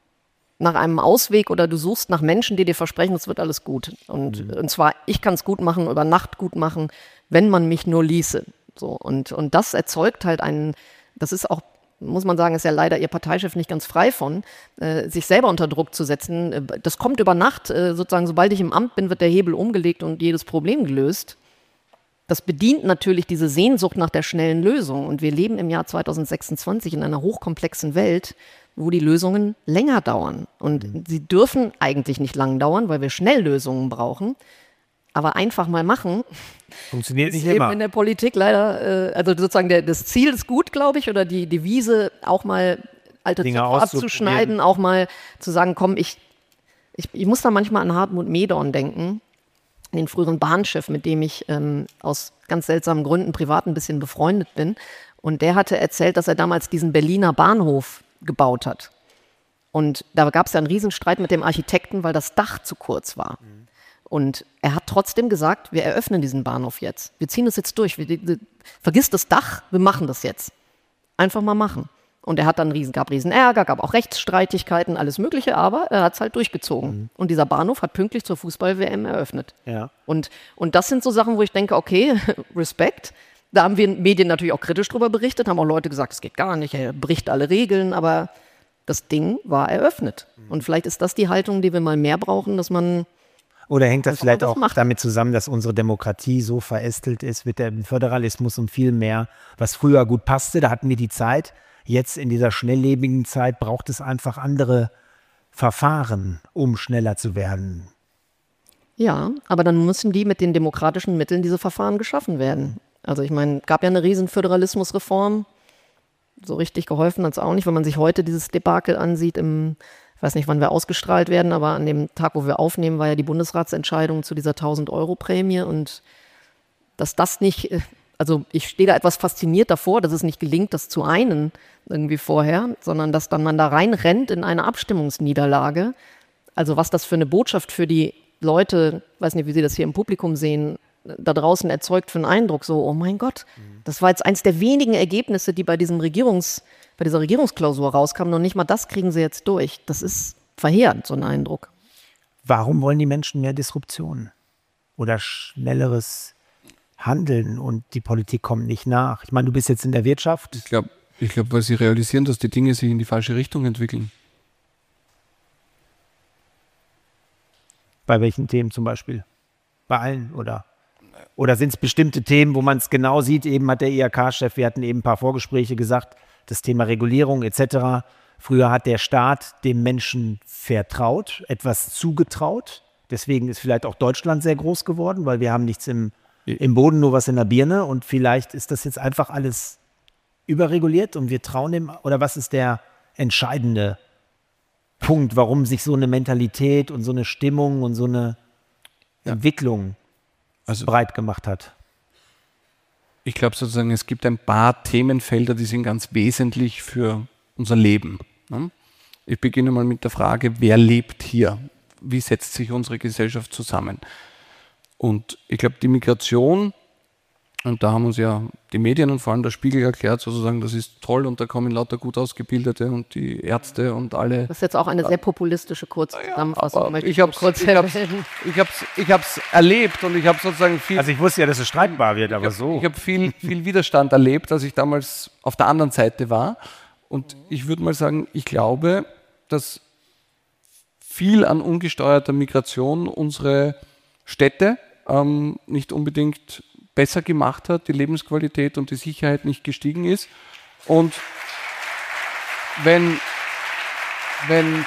nach einem Ausweg oder du suchst nach Menschen, die dir versprechen, es wird alles gut. Und, mhm. und zwar, ich kann es gut machen, über Nacht gut machen, wenn man mich nur ließe. So, und, und das erzeugt halt einen, das ist auch, muss man sagen, ist ja leider Ihr Parteichef nicht ganz frei von, äh, sich selber unter Druck zu setzen. Das kommt über Nacht, äh, sozusagen, sobald ich im Amt bin, wird der Hebel umgelegt und jedes Problem gelöst. Das bedient natürlich diese Sehnsucht nach der schnellen Lösung. Und wir leben im Jahr zweitausendsechsundzwanzig in einer hochkomplexen Welt, wo die Lösungen länger dauern. Und mhm. sie dürfen eigentlich nicht lang dauern, weil wir Schnelllösungen brauchen. Aber einfach mal machen. Funktioniert nicht ist immer. Eben in der Politik leider, äh, also sozusagen der, das Ziel ist gut, glaube ich, oder die Devise auch mal alte Zöpfe abzuschneiden, auch mal zu sagen, komm, ich, ich, ich muss da manchmal an Hartmut Medorn denken, den früheren Bahnchef, mit dem ich ähm, aus ganz seltsamen Gründen privat ein bisschen befreundet bin. Und der hatte erzählt, dass er damals diesen Berliner Bahnhof gebaut hat. Und da gab es ja einen Riesenstreit mit dem Architekten, weil das Dach zu kurz war. Mhm. Und er hat trotzdem gesagt, wir eröffnen diesen Bahnhof jetzt. Wir ziehen das jetzt durch. Wir, wir, vergiss das Dach, wir machen das jetzt. Einfach mal machen. Und er hat dann riesen, gab riesen Ärger, gab auch Rechtsstreitigkeiten, alles Mögliche, aber er hat es halt durchgezogen. Mhm. Und dieser Bahnhof hat pünktlich zur Fußball-W M eröffnet. Ja. Und, und das sind so Sachen, wo ich denke, okay, Respekt. Da haben wir Medien natürlich auch kritisch drüber berichtet, haben auch Leute gesagt, es geht gar nicht, er bricht alle Regeln, aber das Ding war eröffnet. Mhm. Und vielleicht ist das die Haltung, die wir mal mehr brauchen, dass man Oder hängt das vielleicht auch macht. damit zusammen, dass unsere Demokratie so verästelt ist mit dem Föderalismus und viel mehr, was früher gut passte, da hatten wir die Zeit. Jetzt in dieser schnelllebigen Zeit braucht es einfach andere Verfahren, um schneller zu werden. Ja, aber dann müssen die mit den demokratischen Mitteln, diese Verfahren geschaffen werden. Also ich meine, gab ja eine riesen Föderalismusreform, so richtig geholfen hat es auch nicht, wenn man sich heute dieses Debakel ansieht, im, ich weiß nicht, wann wir ausgestrahlt werden, aber an dem Tag, wo wir aufnehmen, war ja die Bundesratsentscheidung zu dieser tausend Euro Prämie und dass das nicht, also ich stehe da etwas fasziniert davor, dass es nicht gelingt, das zu einen irgendwie vorher, sondern dass dann man da reinrennt in eine Abstimmungsniederlage. Also was das für eine Botschaft für die Leute, weiß nicht, wie Sie das hier im Publikum sehen, da draußen erzeugt für einen Eindruck, so, oh mein Gott, das war jetzt eins der wenigen Ergebnisse, die bei diesem Regierungs, bei dieser Regierungsklausur rauskamen und nicht mal das kriegen sie jetzt durch. Das ist verheerend, so ein Eindruck. Warum wollen die Menschen mehr Disruption oder schnelleres Handeln und die Politik kommt nicht nach? Ich meine, du bist jetzt in der Wirtschaft. Ich glaube, ich glaub, weil sie realisieren, dass die Dinge sich in die falsche Richtung entwickeln. Bei welchen Themen zum Beispiel? Bei allen, oder? Oder sind es bestimmte Themen, wo man es genau sieht? Eben hat der I H K-Chef, wir hatten eben ein paar Vorgespräche gesagt, das Thema Regulierung et cetera. Früher hat der Staat dem Menschen vertraut, etwas zugetraut. Deswegen ist vielleicht auch Deutschland sehr groß geworden, weil wir haben nichts im, im Boden, nur was in der Birne. Und vielleicht ist das jetzt einfach alles überreguliert und wir trauen dem. Oder was ist der entscheidende Punkt, warum sich so eine Mentalität und so eine Stimmung und so eine ja. Entwicklung also, breit gemacht hat? Ich glaube sozusagen, es gibt ein paar Themenfelder, die sind ganz wesentlich für unser Leben. Ne? Ich beginne mal mit der Frage, wer lebt hier? Wie setzt sich unsere Gesellschaft zusammen? Und ich glaube, die Migration, und da haben uns ja die Medien und vor allem der Spiegel erklärt, sozusagen, das ist toll und da kommen lauter gut Ausgebildete und die Ärzte und alle. Das ist jetzt auch eine sehr populistische Kurzzusammenfassung. Ja, ich habe es ich hab's, ich hab's, ich hab's erlebt und ich habe sozusagen viel. Also ich wusste ja, dass es streitbar wird, aber ich hab, so. Ich habe viel, viel Widerstand erlebt, als ich damals auf der anderen Seite war. Und ich würde mal sagen, ich glaube, dass viel an ungesteuerter Migration unsere Städte ähm, nicht unbedingt besser gemacht hat, die Lebensqualität und die Sicherheit nicht gestiegen ist. Und wenn, wenn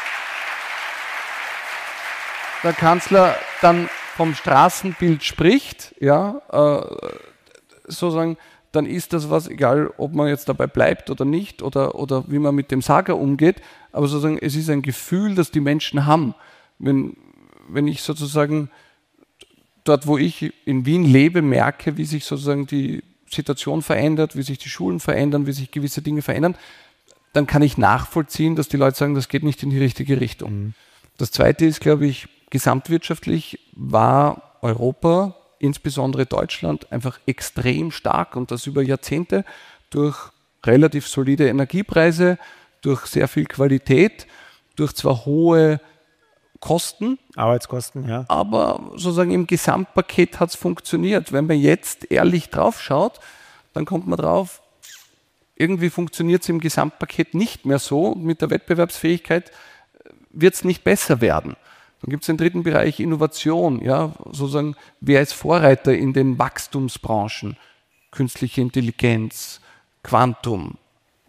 der Kanzler dann vom Straßenbild spricht, ja, äh, sozusagen, dann ist das was, egal ob man jetzt dabei bleibt oder nicht oder, oder wie man mit dem Sager umgeht, aber sozusagen es ist ein Gefühl, das die Menschen haben. Wenn, wenn ich sozusagen dort, wo ich in Wien lebe, merke, wie sich sozusagen die Situation verändert, wie sich die Schulen verändern, wie sich gewisse Dinge verändern, dann kann ich nachvollziehen, dass die Leute sagen, das geht nicht in die richtige Richtung. Mhm. Das Zweite ist, glaube ich, gesamtwirtschaftlich war Europa, insbesondere Deutschland, einfach extrem stark und das über Jahrzehnte durch relativ solide Energiepreise, durch sehr viel Qualität, durch zwar hohe Kosten, Arbeitskosten, ja. Aber sozusagen im Gesamtpaket hat es funktioniert. Wenn man jetzt ehrlich drauf schaut, dann kommt man drauf, irgendwie funktioniert es im Gesamtpaket nicht mehr so. Mit der Wettbewerbsfähigkeit wird es nicht besser werden. Dann gibt es den dritten Bereich Innovation, ja, sozusagen, wer ist Vorreiter in den Wachstumsbranchen? Künstliche Intelligenz, Quantum.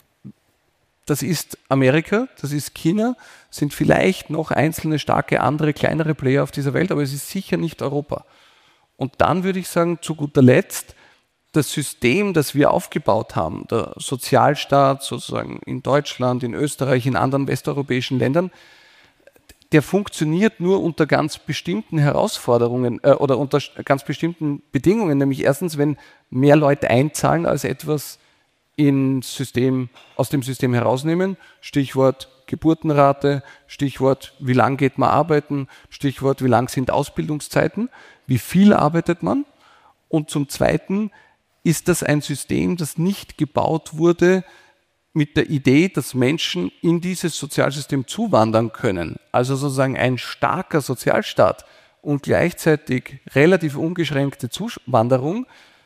Das ist Amerika, das ist China, sind vielleicht noch einzelne starke andere, kleinere Player auf dieser Welt, aber es ist sicher nicht Europa. Und dann würde ich sagen, zu guter Letzt, das System, das wir aufgebaut haben, der Sozialstaat sozusagen in Deutschland, in Österreich, in anderen westeuropäischen Ländern, der funktioniert nur unter ganz bestimmten Herausforderungen äh, oder unter ganz bestimmten Bedingungen, nämlich erstens, wenn mehr Leute einzahlen als etwas ins System, aus dem System herausnehmen, Stichwort Geburtenrate, Stichwort, wie lang geht man arbeiten, Stichwort, wie lang sind Ausbildungszeiten, wie viel arbeitet man und zum Zweiten ist das ein System, das nicht gebaut wurde mit der Idee, dass Menschen in dieses Sozialsystem zuwandern können, also sozusagen ein starker Sozialstaat und gleichzeitig relativ ungeschränkte Zuwanderung.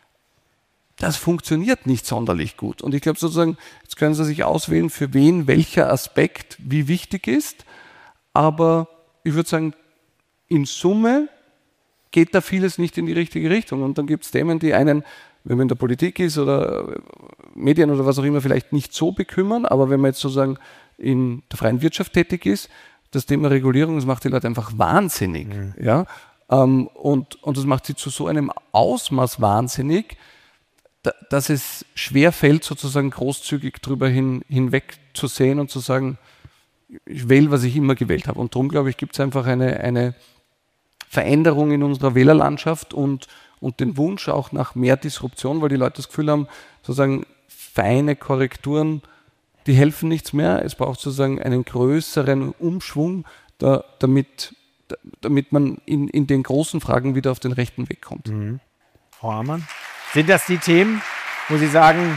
Das funktioniert nicht sonderlich gut. Und ich glaube sozusagen, jetzt können Sie sich auswählen, für wen welcher Aspekt wie wichtig ist. Aber ich würde sagen, in Summe geht da vieles nicht in die richtige Richtung. Und dann gibt es Themen, die einen, wenn man in der Politik ist oder Medien oder was auch immer, vielleicht nicht so bekümmern. Aber wenn man jetzt sozusagen in der freien Wirtschaft tätig ist, das Thema Regulierung, das macht die Leute einfach wahnsinnig. Mhm. Ja? Und, und das macht sie zu so einem Ausmaß wahnsinnig, dass es schwer fällt, sozusagen großzügig drüber hin, hinweg zu sehen und zu sagen, ich wähle, was ich immer gewählt habe. Und darum, glaube ich, gibt es einfach eine, eine Veränderung in unserer Wählerlandschaft und, und den Wunsch auch nach mehr Disruption, weil die Leute das Gefühl haben, sozusagen feine Korrekturen, die helfen nichts mehr. Es braucht sozusagen einen größeren Umschwung, da, damit, da, damit man in, in den großen Fragen wieder auf den rechten Weg kommt. Mhm. Frau Amann, sind das die Themen, wo Sie sagen,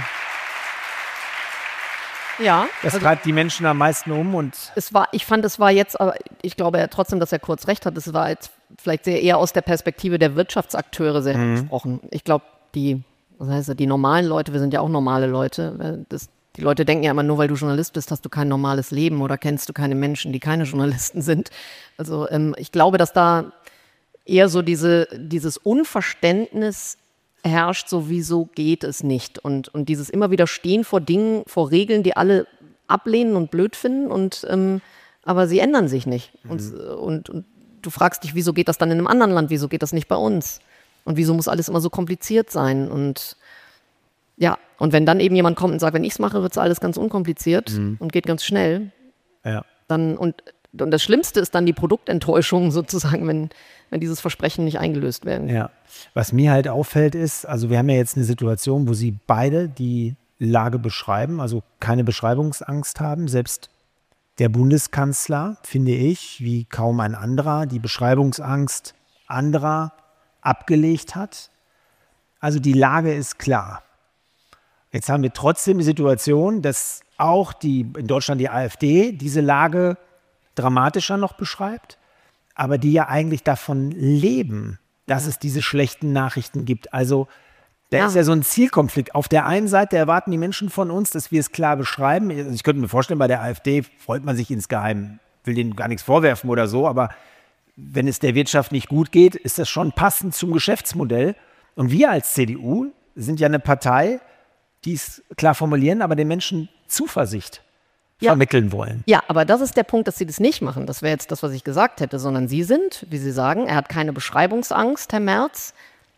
ja, das also treibt die Menschen am meisten um? Und es war, ich fand, es war jetzt, aber ich glaube ja trotzdem, dass er kurz recht hat, es war jetzt vielleicht sehr eher aus der Perspektive der Wirtschaftsakteure sehr mhm. gesprochen. Ich glaube, die, was heißt das, die normalen Leute, wir sind ja auch normale Leute, das, die Leute denken ja immer, nur weil du Journalist bist, hast du kein normales Leben oder kennst du keine Menschen, die keine Journalisten sind. Also ähm, ich glaube, dass da eher so diese, dieses Unverständnis herrscht, so wieso geht es nicht. Und, und dieses immer wieder Stehen vor Dingen, vor Regeln, die alle ablehnen und blöd finden, und, ähm, aber sie ändern sich nicht. Mhm. Und, und, und du fragst dich, wieso geht das dann in einem anderen Land, wieso geht das nicht bei uns? Und wieso muss alles immer so kompliziert sein? Und ja, und wenn dann eben jemand kommt und sagt, wenn ich es mache, wird es alles ganz unkompliziert mhm. und geht ganz schnell, ja. dann und, und das Schlimmste ist dann die Produktenttäuschung sozusagen, wenn, wenn dieses Versprechen nicht eingelöst werden. Ja, was mir halt auffällt ist, also wir haben ja jetzt eine Situation, wo Sie beide die Lage beschreiben, also keine Beschreibungsangst haben, selbst der Bundeskanzler, finde ich, wie kaum ein anderer, die Beschreibungsangst anderer abgelegt hat. Also die Lage ist klar. Jetzt haben wir trotzdem die Situation, dass auch die, in Deutschland die AfD diese Lage dramatischer noch beschreibt, aber die ja eigentlich davon leben, dass ja. es diese schlechten Nachrichten gibt. Also da ja. ist ja so ein Zielkonflikt. Auf der einen Seite erwarten die Menschen von uns, dass wir es klar beschreiben. Ich könnte mir vorstellen, bei der AfD freut man sich insgeheim, will denen gar nichts vorwerfen oder so, aber wenn es der Wirtschaft nicht gut geht, ist das schon passend zum Geschäftsmodell. Und wir als C D U sind ja eine Partei, die es klar formulieren, aber den Menschen Zuversicht ja. vermitteln wollen. Ja, aber das ist der Punkt, dass Sie das nicht machen. Das wäre jetzt das, was ich gesagt hätte, sondern Sie sind, wie Sie sagen, er hat keine Beschreibungsangst, Herr Merz,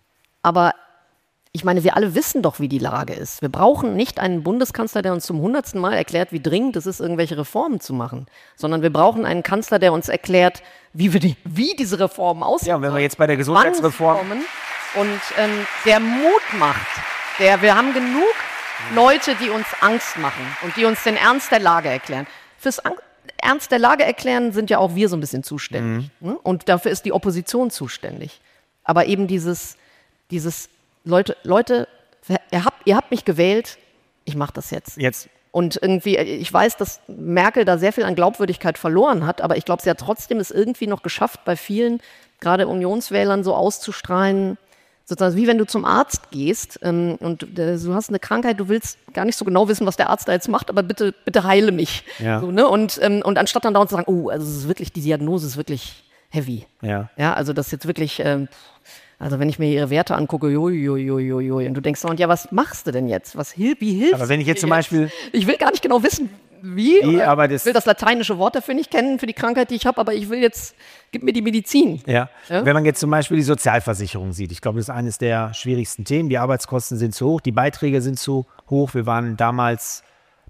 aber ich meine, wir alle wissen doch, wie die Lage ist. Wir brauchen nicht einen Bundeskanzler, der uns zum hundertsten Mal erklärt, wie dringend es ist, irgendwelche Reformen zu machen, sondern wir brauchen einen Kanzler, der uns erklärt, wie, wir die, wie diese Reformen aussehen. Ja, und wenn wir jetzt bei der Gesundheitsreform kommen und ähm, der Mut macht, der, wir haben genug Leute, die uns Angst machen und die uns den Ernst der Lage erklären. Fürs Ang- Ernst der Lage erklären sind ja auch wir so ein bisschen zuständig. Mhm. Ne? Und dafür ist die Opposition zuständig. Aber eben dieses, dieses Leute, Leute, ihr habt, ihr habt mich gewählt, ich mache das jetzt. Jetzt. Und irgendwie, ich weiß, dass Merkel da sehr viel an Glaubwürdigkeit verloren hat, aber ich glaube, sie hat trotzdem es irgendwie noch geschafft, bei vielen, gerade Unionswählern, so auszustrahlen, sozusagen wie wenn du zum Arzt gehst ähm, und äh, du hast eine Krankheit, du willst gar nicht so genau wissen, was der Arzt da jetzt macht, aber bitte, bitte heile mich. Ja. So, ne? und, ähm, und anstatt dann dauernd zu sagen, oh, also es ist wirklich, die Diagnose ist wirklich heavy. Ja. Ja, also das ist jetzt wirklich, ähm, also wenn ich mir ihre Werte angucke, joi, und du denkst, und ja, was machst du denn jetzt? Was hilft, wie hilft Aber wenn ich jetzt zum Beispiel... Ich will gar nicht genau wissen, wie. wie aber das ich will das lateinische Wort dafür nicht kennen, für die Krankheit, die ich habe, aber ich will jetzt, gib mir die Medizin. Ja. Ja? Wenn man jetzt zum Beispiel die Sozialversicherung sieht, ich glaube, das ist eines der schwierigsten Themen. Die Arbeitskosten sind zu hoch, die Beiträge sind zu hoch. Wir waren damals,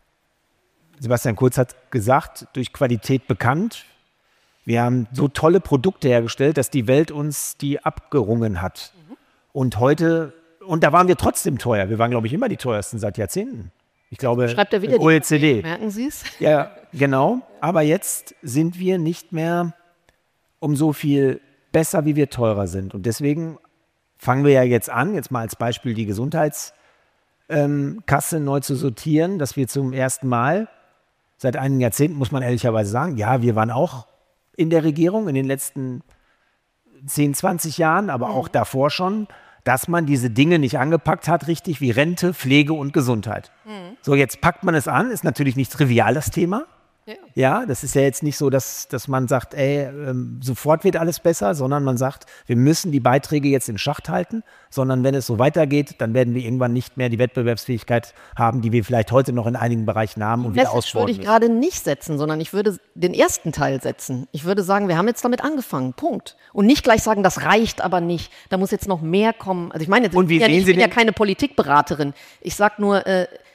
Sebastian Kurz hat gesagt, durch Qualität bekannt. Wir haben so tolle Produkte hergestellt, dass die Welt uns die abgerungen hat. Mhm. Und heute, und da waren wir trotzdem teuer. Wir waren, glaube ich, immer die teuersten seit Jahrzehnten. Ich glaube, schreibt er wieder O E C D. Die, merken Sie es? Ja, genau. Aber jetzt sind wir nicht mehr um so viel besser, wie wir teurer sind. Und deswegen fangen wir ja jetzt an, jetzt mal als Beispiel die Gesundheitskasse ähm, neu zu sortieren, dass wir zum ersten Mal seit einigen Jahrzehnten, muss man ehrlicherweise sagen, ja, wir waren auch in der Regierung in den letzten zehn, zwanzig Jahren, aber auch davor schon, dass man diese Dinge nicht angepackt hat, richtig, wie Rente, Pflege und Gesundheit. Mhm. So, jetzt packt man es an, ist natürlich nicht trivial, das Thema. Ja, ja das ist ja jetzt nicht so, dass, dass man sagt, ey, ähm, sofort wird alles besser, sondern man sagt, wir müssen die Beiträge jetzt in Schacht halten, sondern wenn es so weitergeht, dann werden wir irgendwann nicht mehr die Wettbewerbsfähigkeit haben, die wir vielleicht heute noch in einigen Bereichen haben und wieder ausbauen würde ich müssen. gerade nicht setzen, sondern ich würde den ersten Teil setzen. Ich würde sagen, wir haben jetzt damit angefangen, Punkt. Und nicht gleich sagen, das reicht aber nicht, da muss jetzt noch mehr kommen. Also ich meine, und wie ich bin, ja, sehen ich Sie bin ja keine Politikberaterin. Ich sage nur, äh,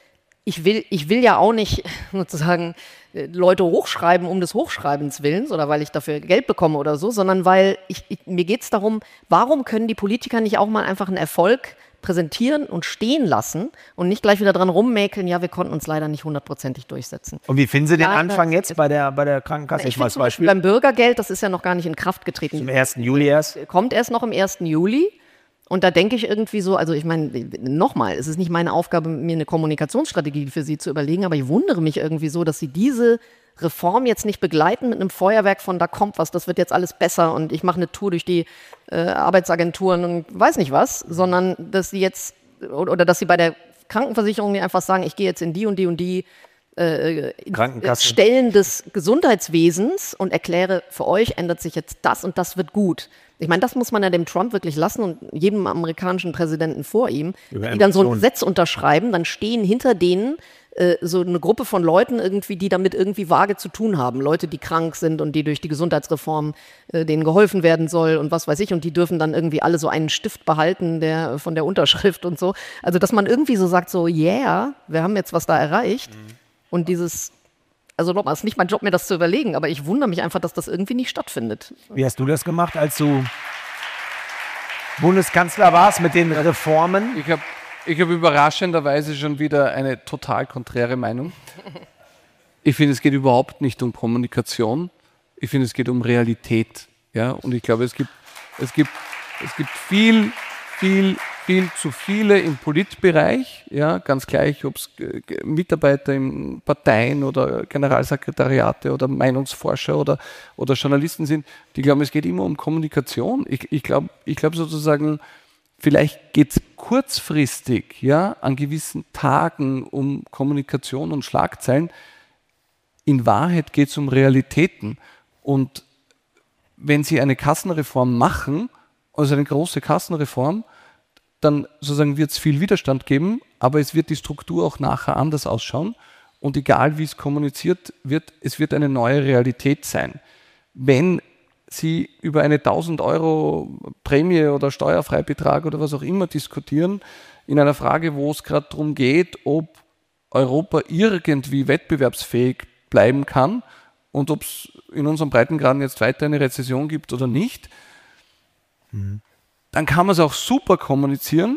ich will, ich will ja auch nicht sozusagen Leute hochschreiben um des Hochschreibens Willens oder weil ich dafür Geld bekomme oder so, sondern weil ich, ich, mir geht es darum, warum können die Politiker nicht auch mal einfach einen Erfolg präsentieren und stehen lassen und nicht gleich wieder dran rummäkeln, ja, wir konnten uns leider nicht hundertprozentig durchsetzen. Und wie finden Sie den Ja, Anfang das- jetzt bei der, bei der Krankenkasse? Ich mal finde zum Beispiel beim Bürgergeld, das ist ja noch gar nicht in Kraft getreten. Zum ersten Juli erst. Kommt erst noch im ersten Juli. Und da denke ich irgendwie so, also ich meine, nochmal, es ist nicht meine Aufgabe, mir eine Kommunikationsstrategie für Sie zu überlegen, aber ich wundere mich irgendwie so, dass Sie diese Reform jetzt nicht begleiten mit einem Feuerwerk von da kommt was, das wird jetzt alles besser und ich mache eine Tour durch die äh, Arbeitsagenturen und weiß nicht was, sondern dass Sie jetzt, oder, oder dass Sie bei der Krankenversicherung mir einfach sagen, ich gehe jetzt in die und die und die äh, Krankenkasse. Stellen des Gesundheitswesens und erkläre, für euch ändert sich jetzt das und das wird gut. Ich meine, das muss man ja dem Trump wirklich lassen und jedem amerikanischen Präsidenten vor ihm, Über die dann so ein Emotionen. Gesetz unterschreiben, dann stehen hinter denen äh, so eine Gruppe von Leuten irgendwie, die damit irgendwie vage zu tun haben. Leute, die krank sind und die durch die Gesundheitsreform äh, denen geholfen werden soll und was weiß ich. Und die dürfen dann irgendwie alle so einen Stift behalten der, von der Unterschrift und so. Also, dass man irgendwie so sagt, so, yeah, wir haben jetzt was da erreicht. Mhm. Und dieses, also nochmal, es ist nicht mein Job, mir das zu überlegen, aber ich wundere mich einfach, dass das irgendwie nicht stattfindet. Wie hast du das gemacht, als du Bundeskanzler warst mit den Reformen? Ich habe ich hab überraschenderweise schon wieder eine total konträre Meinung. Ich finde, es geht überhaupt nicht um Kommunikation. Ich finde, es geht um Realität. Ja? Und ich glaube, es gibt, es gibt, es gibt viel, viel, viel zu viele im Politbereich, ja, ganz gleich, ob es Mitarbeiter in Parteien oder Generalsekretariate oder Meinungsforscher oder, oder Journalisten sind, die glauben, es geht immer um Kommunikation. Ich, ich glaube ich glaub sozusagen, vielleicht geht es kurzfristig, ja, an gewissen Tagen um Kommunikation und Schlagzeilen. In Wahrheit geht es um Realitäten. Und wenn Sie eine Kassenreform machen, also eine große Kassenreform, dann sozusagen wird es viel Widerstand geben, aber es wird die Struktur auch nachher anders ausschauen. Und egal wie es kommuniziert wird, es wird eine neue Realität sein. Wenn Sie über eine tausend Euro Prämie oder Steuerfreibetrag oder was auch immer diskutieren, in einer Frage, wo es gerade darum geht, ob Europa irgendwie wettbewerbsfähig bleiben kann und ob es in unserem Breitengraden jetzt weiter eine Rezession gibt oder nicht, mhm. dann kann man es auch super kommunizieren,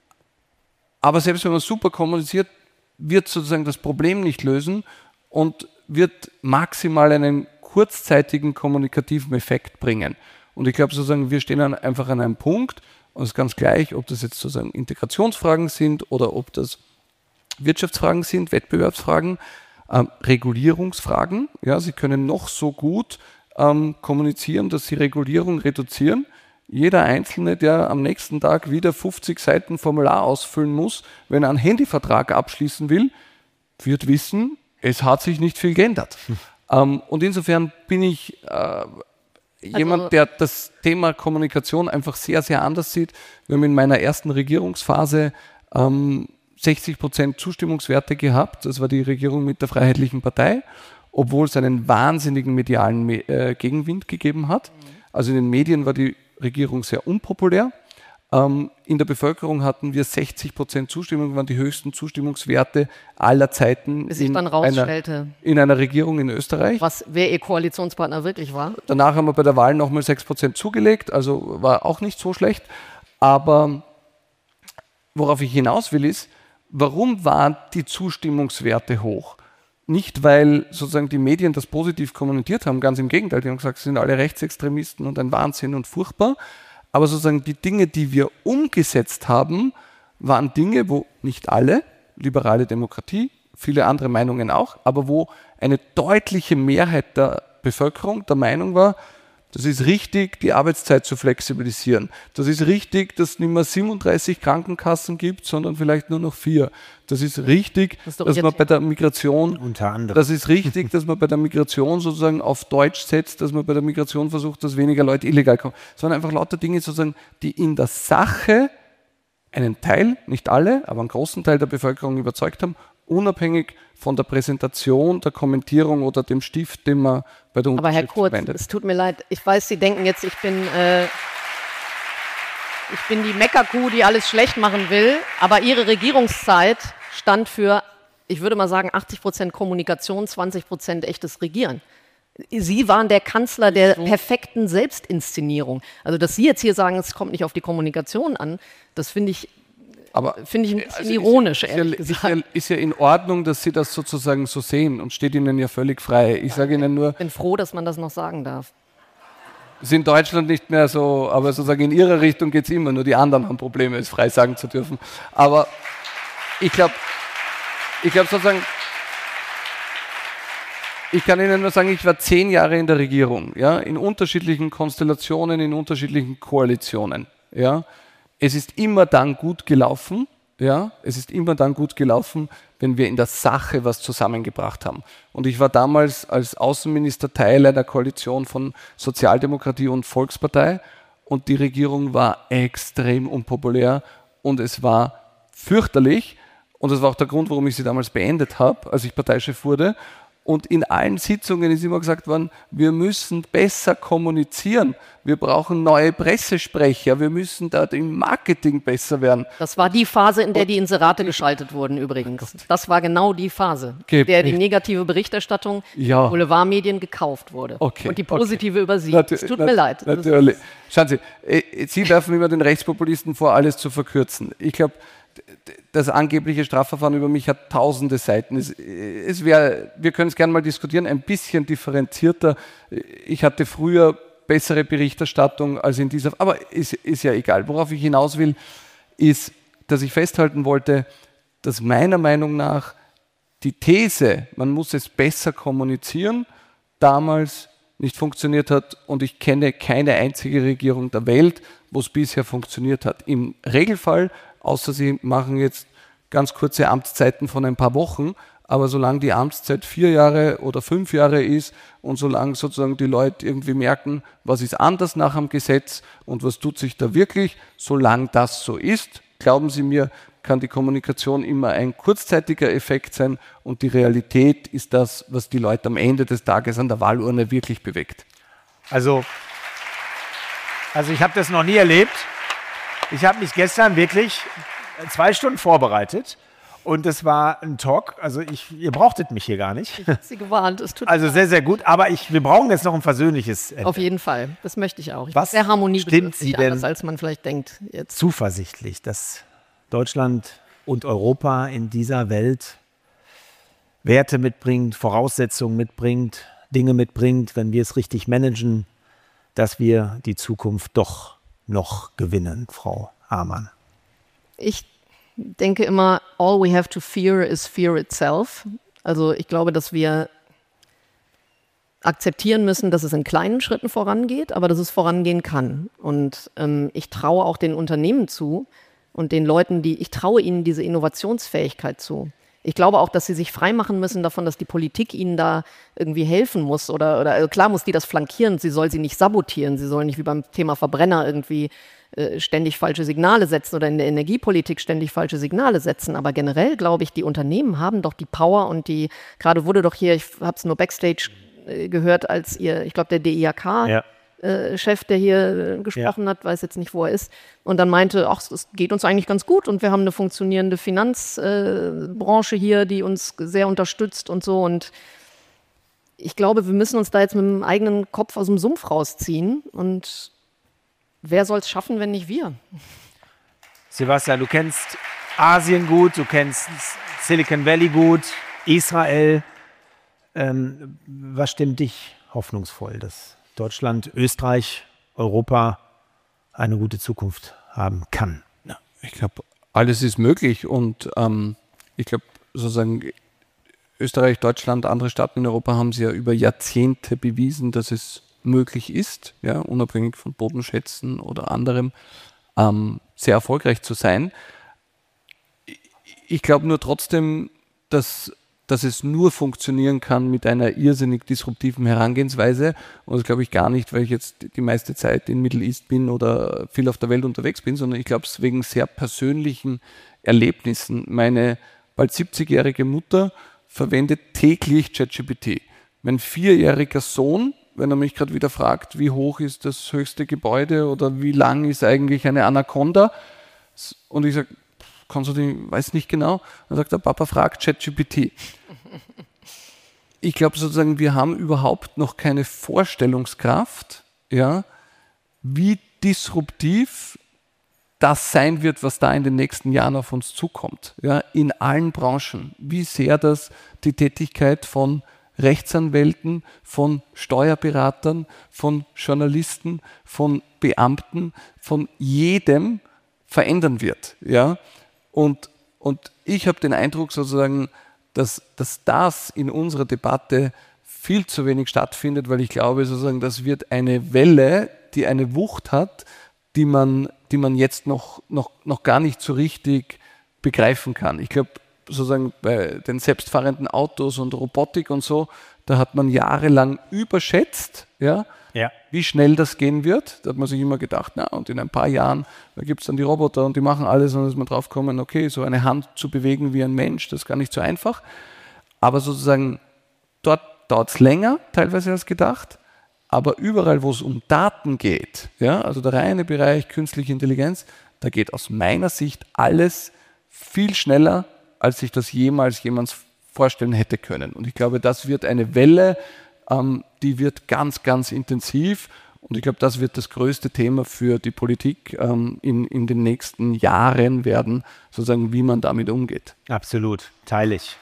aber selbst wenn man super kommuniziert, wird sozusagen das Problem nicht lösen und wird maximal einen kurzzeitigen kommunikativen Effekt bringen. Und ich glaube sozusagen, wir stehen an, einfach an einem Punkt, und es ist ganz gleich, ob das jetzt sozusagen Integrationsfragen sind oder ob das Wirtschaftsfragen sind, Wettbewerbsfragen, ähm, Regulierungsfragen. Ja, Sie können noch so gut ähm, kommunizieren, dass Sie Regulierung reduzieren. Jeder Einzelne, der am nächsten Tag wieder fünfzig Seiten Formular ausfüllen muss, wenn er einen Handyvertrag abschließen will, wird wissen, es hat sich nicht viel geändert. Hm. Ähm, und insofern bin ich äh, jemand, also, der das Thema Kommunikation einfach sehr, sehr anders sieht. Wir haben in meiner ersten Regierungsphase ähm, sechzig Prozent Zustimmungswerte gehabt. Das war die Regierung mit der Freiheitlichen Partei, obwohl es einen wahnsinnigen medialen äh, Gegenwind gegeben hat. Also in den Medien war die Regierung sehr unpopulär. Ähm, in der Bevölkerung hatten wir sechzig Prozent Zustimmung, waren die höchsten Zustimmungswerte aller Zeiten bis sich in, dann rausstellte, einer, in einer Regierung in Österreich. Was, wer ihr Koalitionspartner wirklich war. Danach haben wir bei der Wahl nochmal sechs Prozent zugelegt, also war auch nicht so schlecht. Aber worauf ich hinaus will ist, warum waren die Zustimmungswerte hoch? Nicht, weil sozusagen die Medien das positiv kommuniziert haben, ganz im Gegenteil, die haben gesagt, sie sind alle Rechtsextremisten und ein Wahnsinn und furchtbar. Aber sozusagen die Dinge, die wir umgesetzt haben, waren Dinge, wo nicht alle, liberale Demokratie, viele andere Meinungen auch, aber wo eine deutliche Mehrheit der Bevölkerung der Meinung war, das ist richtig, die Arbeitszeit zu flexibilisieren. Das ist richtig, dass es nicht mehr siebenunddreißig Krankenkassen gibt, sondern vielleicht nur noch vier. Das ist richtig, das ist dass man bei der Migration, unter anderem. Das ist richtig, dass man bei der Migration sozusagen auf Deutsch setzt, dass man bei der Migration versucht, dass weniger Leute illegal kommen, sondern einfach lauter Dinge sozusagen, die in der Sache einen Teil, nicht alle, aber einen großen Teil der Bevölkerung überzeugt haben, unabhängig von der Präsentation, der Kommentierung oder dem Stift, den man bei der Unterschrift Aber Herr Kurz, verwendet. Es tut mir leid, ich weiß, Sie denken jetzt, ich bin, äh, ich bin die Meckerkuh, die alles schlecht machen will, aber Ihre Regierungszeit stand für ich würde mal sagen, achtzig Prozent Kommunikation, zwanzig Prozent echtes Regieren. Sie waren der Kanzler der perfekten Selbstinszenierung. Also, dass Sie jetzt hier sagen, es kommt nicht auf die Kommunikation an, das finde ich, find ich ein bisschen also ironisch, ist, ehrlich ist gesagt. Ja, ist, ja, ist ja in Ordnung, dass Sie das sozusagen so sehen und steht Ihnen ja völlig frei. Ich sage Ihnen nur... Ich bin froh, dass man das noch sagen darf. Ist in Deutschland nicht mehr so, aber sozusagen in Ihrer Richtung geht es immer, nur die anderen haben Probleme, es frei sagen zu dürfen. Aber ich glaube, ich glaube sozusagen, ich kann Ihnen nur sagen, ich war zehn Jahre in der Regierung, ja, in unterschiedlichen Konstellationen, in unterschiedlichen Koalitionen. Ja. Es ist immer dann gut gelaufen, ja, es ist immer dann gut gelaufen, wenn wir in der Sache was zusammengebracht haben. Und ich war damals als Außenminister Teil einer Koalition von Sozialdemokratie und Volkspartei und die Regierung war extrem unpopulär und es war fürchterlich und das war auch der Grund, warum ich sie damals beendet habe, als ich Parteichef wurde. Und in allen Sitzungen ist immer gesagt worden, wir müssen besser kommunizieren, wir brauchen neue Pressesprecher, wir müssen da im Marketing besser werden. Das war die Phase, in der die Inserate geschaltet wurden übrigens. Das war genau die Phase, in der die negative Berichterstattung ja. Boulevardmedien gekauft wurde okay. und die positive okay. über sie. Natu es tut nat mir leid. Natürlich. Schauen Sie, Sie werfen immer den Rechtspopulisten vor, alles zu verkürzen. Ich glaube, das angebliche Strafverfahren über mich hat tausende Seiten. Es, es wär, wir können es gerne mal diskutieren, ein bisschen differenzierter. Ich hatte früher bessere Berichterstattung als in dieser, aber ist, ist ja egal. Worauf ich hinaus will, ist, dass ich festhalten wollte, dass meiner Meinung nach die These, man muss es besser kommunizieren, damals nicht funktioniert hat und ich kenne keine einzige Regierung der Welt, wo es bisher funktioniert hat. Im Regelfall, außer Sie machen jetzt ganz kurze Amtszeiten von ein paar Wochen, aber solange die Amtszeit vier Jahre oder fünf Jahre ist und solange sozusagen die Leute irgendwie merken, was ist anders nach dem Gesetz und was tut sich da wirklich, solange das so ist, glauben Sie mir, kann die Kommunikation immer ein kurzzeitiger Effekt sein und die Realität ist das, was die Leute am Ende des Tages an der Wahlurne wirklich bewegt. Also, also ich habe das noch nie erlebt. Ich habe mich gestern wirklich zwei Stunden vorbereitet und das war ein Talk. Also ich, ihr brauchtet mich hier gar nicht. Ich habe Sie gewarnt. Es tut also sehr, sehr gut. Aber ich, wir brauchen jetzt noch ein versöhnliches Ende. Auf jeden Fall. Das möchte ich auch. Ich Was bin sehr harmoniebedürftig, denn anders als man vielleicht denkt jetzt. Zuversichtlich, dass Deutschland und Europa in dieser Welt Werte mitbringt, Voraussetzungen mitbringt, Dinge mitbringt, wenn wir es richtig managen, dass wir die Zukunft doch noch gewinnen, Frau Amann? Ich denke immer, all we have to fear is fear itself. Also ich glaube, dass wir akzeptieren müssen, dass es in kleinen Schritten vorangeht, aber dass es vorangehen kann. Und ähm, ich traue auch den Unternehmen zu und den Leuten, die, ich traue ihnen diese Innovationsfähigkeit zu. Ich glaube auch, dass sie sich freimachen müssen davon, dass die Politik ihnen da irgendwie helfen muss oder, oder also klar muss die das flankieren, sie soll sie nicht sabotieren, sie soll nicht wie beim Thema Verbrenner irgendwie äh, ständig falsche Signale setzen oder in der Energiepolitik ständig falsche Signale setzen, aber generell glaube ich, die Unternehmen haben doch die Power und die, gerade wurde doch hier, ich habe es nur Backstage äh, gehört, als ihr, ich glaube der D I H K Ja. Äh, Chef, der hier äh, gesprochen ja. hat, weiß jetzt nicht, wo er ist, und dann meinte, ach, es geht uns eigentlich ganz gut und wir haben eine funktionierende Finanzbranche äh, hier, die uns sehr unterstützt und so, und ich glaube, wir müssen uns da jetzt mit dem eigenen Kopf aus dem Sumpf rausziehen und wer soll es schaffen, wenn nicht wir? Sebastian, du kennst Asien gut, du kennst Silicon Valley gut, Israel. Ähm, was stimmt dich hoffnungsvoll, dass Deutschland, Österreich, Europa eine gute Zukunft haben kann? Ja, ich glaube, alles ist möglich und ähm, ich glaube, sozusagen Österreich, Deutschland, andere Staaten in Europa haben sie ja über Jahrzehnte bewiesen, dass es möglich ist, ja, unabhängig von Bodenschätzen oder anderem, ähm, sehr erfolgreich zu sein. Ich glaube nur trotzdem, dass dass es nur funktionieren kann mit einer irrsinnig disruptiven Herangehensweise. Und das glaube ich gar nicht, weil ich jetzt die meiste Zeit in Middle East bin oder viel auf der Welt unterwegs bin, sondern ich glaube es wegen sehr persönlichen Erlebnissen. Meine bald siebzigjährige Mutter verwendet täglich ChatGPT. Mein vierjähriger Sohn, wenn er mich gerade wieder fragt, wie hoch ist das höchste Gebäude oder wie lang ist eigentlich eine Anaconda, und ich sage, kannst du die, weiß nicht genau. Dann sagt der Papa, fragt ChatGPT. Ich glaube sozusagen, wir haben überhaupt noch keine Vorstellungskraft, ja, wie disruptiv das sein wird, was da in den nächsten Jahren auf uns zukommt, ja, in allen Branchen. Wie sehr das die Tätigkeit von Rechtsanwälten, von Steuerberatern, von Journalisten, von Beamten, von jedem verändern wird. Ja? Und, und ich habe den Eindruck sozusagen, dass, dass das in unserer Debatte viel zu wenig stattfindet, weil ich glaube, sozusagen, das wird eine Welle, die eine Wucht hat, die man, die man jetzt noch, noch, noch gar nicht so richtig begreifen kann. Ich glaube, sozusagen bei den selbstfahrenden Autos und Robotik und so, da hat man jahrelang überschätzt, ja, ja. wie schnell das gehen wird. Da hat man sich immer gedacht, na, und in ein paar Jahren, da gibt es dann die Roboter und die machen alles, und dann ist man drauf gekommen, okay, so eine Hand zu bewegen wie ein Mensch, das ist gar nicht so einfach. Aber sozusagen, dort dauert es länger, teilweise als gedacht, aber überall, wo es um Daten geht, ja, also der reine Bereich künstliche Intelligenz, da geht aus meiner Sicht alles viel schneller, als sich das jemals jemand vorstellen hätte können. Und ich glaube, das wird eine Welle, ähm, die wird ganz, ganz intensiv. Und ich glaube, das wird das größte Thema für die Politik ähm, in, in den nächsten Jahren werden, sozusagen, wie man damit umgeht. Absolut, teile ich.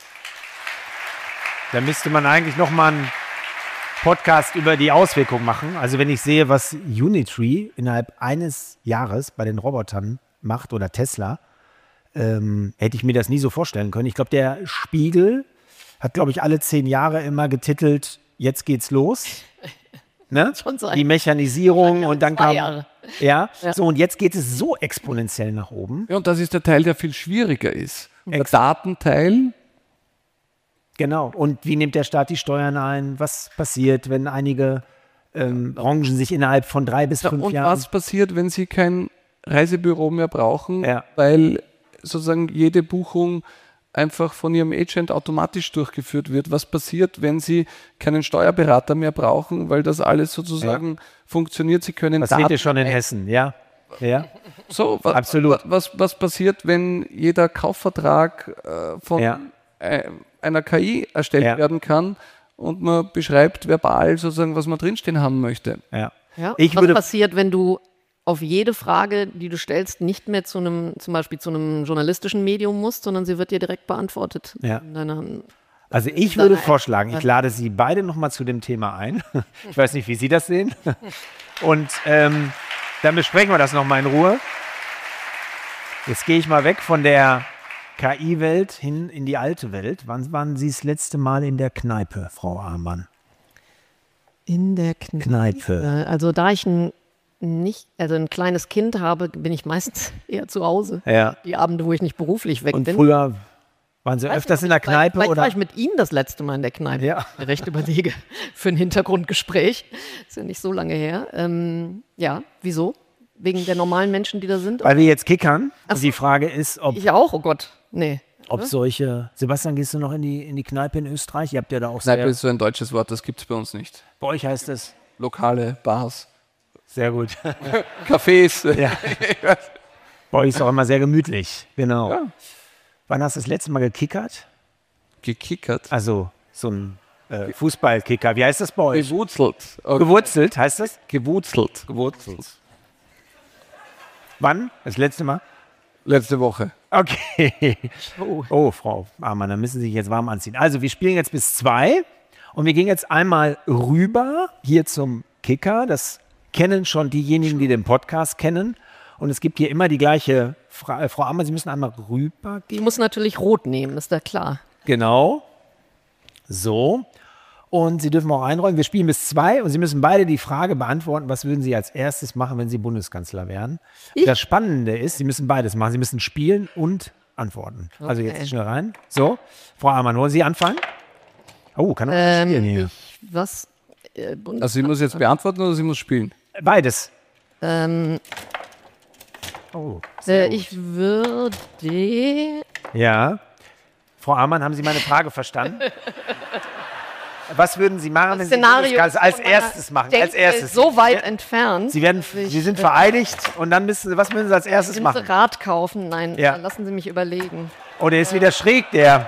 Da müsste man eigentlich nochmal einen Podcast über die Auswirkungen machen. Also wenn ich sehe, was Unitree innerhalb eines Jahres bei den Robotern macht oder Tesla, Ähm, hätte ich mir das nie so vorstellen können. Ich glaube, der Spiegel hat, glaube ich, alle zehn Jahre immer getitelt, jetzt geht's los. Ne? Schon so die Mechanisierung und dann kam, Jahre. ja, Ja. so und jetzt geht es so exponentiell nach oben. Ja, und das ist der Teil, der viel schwieriger ist. Der Exakt. Datenteil. Genau. Und wie nimmt der Staat die Steuern ein? Was passiert, wenn einige ähm, Branchen sich innerhalb von drei bis Ja, fünf und Jahren... was passiert, wenn Sie kein Reisebüro mehr brauchen, Ja. weil sozusagen jede Buchung einfach von Ihrem Agent automatisch durchgeführt wird. Was passiert, wenn Sie keinen Steuerberater mehr brauchen, weil das alles sozusagen ja. funktioniert? Sie können Was Daten seht ihr schon in Hessen, ja? Ja, so, wa, absolut. Was, was passiert, wenn jeder Kaufvertrag äh, von Ja. äh, einer K I erstellt Ja. werden kann und man beschreibt verbal sozusagen, was man drinstehen haben möchte? Ja. Ja? Ich Was würde, passiert, wenn du auf jede Frage, die du stellst, nicht mehr zu einem, zum Beispiel zu einem journalistischen Medium musst, sondern sie wird dir direkt beantwortet. Ja. In deiner, also ich würde Nein. vorschlagen, ich lade Sie beide nochmal zu dem Thema ein. Ich weiß nicht, wie Sie das sehen. Und ähm, dann besprechen wir das nochmal in Ruhe. Jetzt gehe ich mal weg von der K I-Welt hin in die alte Welt. Wann waren Sie das letzte Mal in der Kneipe, Frau Amann? in der Kneipe. Kneipe. Also da ich ein nicht, also ein kleines Kind habe, bin ich meistens eher zu Hause. Ja. Die Abende, wo ich nicht beruflich weg Und bin. früher waren Sie Weiß öfters nicht, in der vielleicht- Kneipe? Vielleicht Oder? war ich mit Ihnen das letzte Mal in der Kneipe. Ja. Ich recht überlege für ein Hintergrundgespräch. Ist ja nicht so lange her. Ähm, ja, wieso? Wegen der normalen Menschen, die da sind? Weil wir jetzt kickern. Ach Und so. die Frage ist, ob, Ich auch, oh Gott. Nee. ob solche... Sebastian, gehst du noch in die, in die Kneipe in Österreich? Ihr habt ja da auch Kneipe sehr... ist so ein deutsches Wort, das gibt es bei uns nicht. Bei euch heißt es... Lokale Bars, Sehr gut. Cafés. Ja. Bei euch ist auch immer sehr gemütlich. Genau. Ja. Wann hast du das letzte Mal gekickert? Gekickert. Also so ein äh, Fußballkicker. Wie heißt das bei euch? Gewurzelt. Okay. Gewurzelt heißt das? Gewurzelt. Gewurzelt. Wann? Das letzte Mal? Letzte Woche. Okay. Oh. Oh, Frau Amann, dann müssen Sie sich jetzt warm anziehen. Also wir spielen jetzt bis zwei und wir gehen jetzt einmal rüber hier zum Kicker. Das kennen schon diejenigen, die den Podcast kennen. Und es gibt hier immer die gleiche Frage. Frau Amann, Sie müssen einmal rüber Ich gehen. muss natürlich rot nehmen, ist da klar. Genau. So. Und Sie dürfen auch einräumen. Wir spielen bis zwei und Sie müssen beide die Frage beantworten, was würden Sie als erstes machen, wenn Sie Bundeskanzler wären? Ich? Das Spannende ist, Sie müssen beides machen. Sie müssen spielen und antworten. Also Okay. jetzt schnell rein. So, Frau Amann, wollen Sie anfangen? Oh, kann auch Ähm, spielen hier. ich, was? Äh, Bundes- Also sie muss jetzt beantworten oder sie muss spielen? Beides. ähm, Oh, äh, ich würde. ja. Frau Amann, haben Sie meine Frage verstanden? was würden Sie machen, wenn Szenario Sie das als erstes machen? Denke Als erstes. so weit Ja. entfernt. Sie, werden, dass ich, Sie sind äh, vereidigt und dann müssen Sie, was müssen Sie als erstes Müssen machen? Sie Rad kaufen? Nein, Ja. äh, lassen Sie mich überlegen. Oh, der ist wieder schräg, der.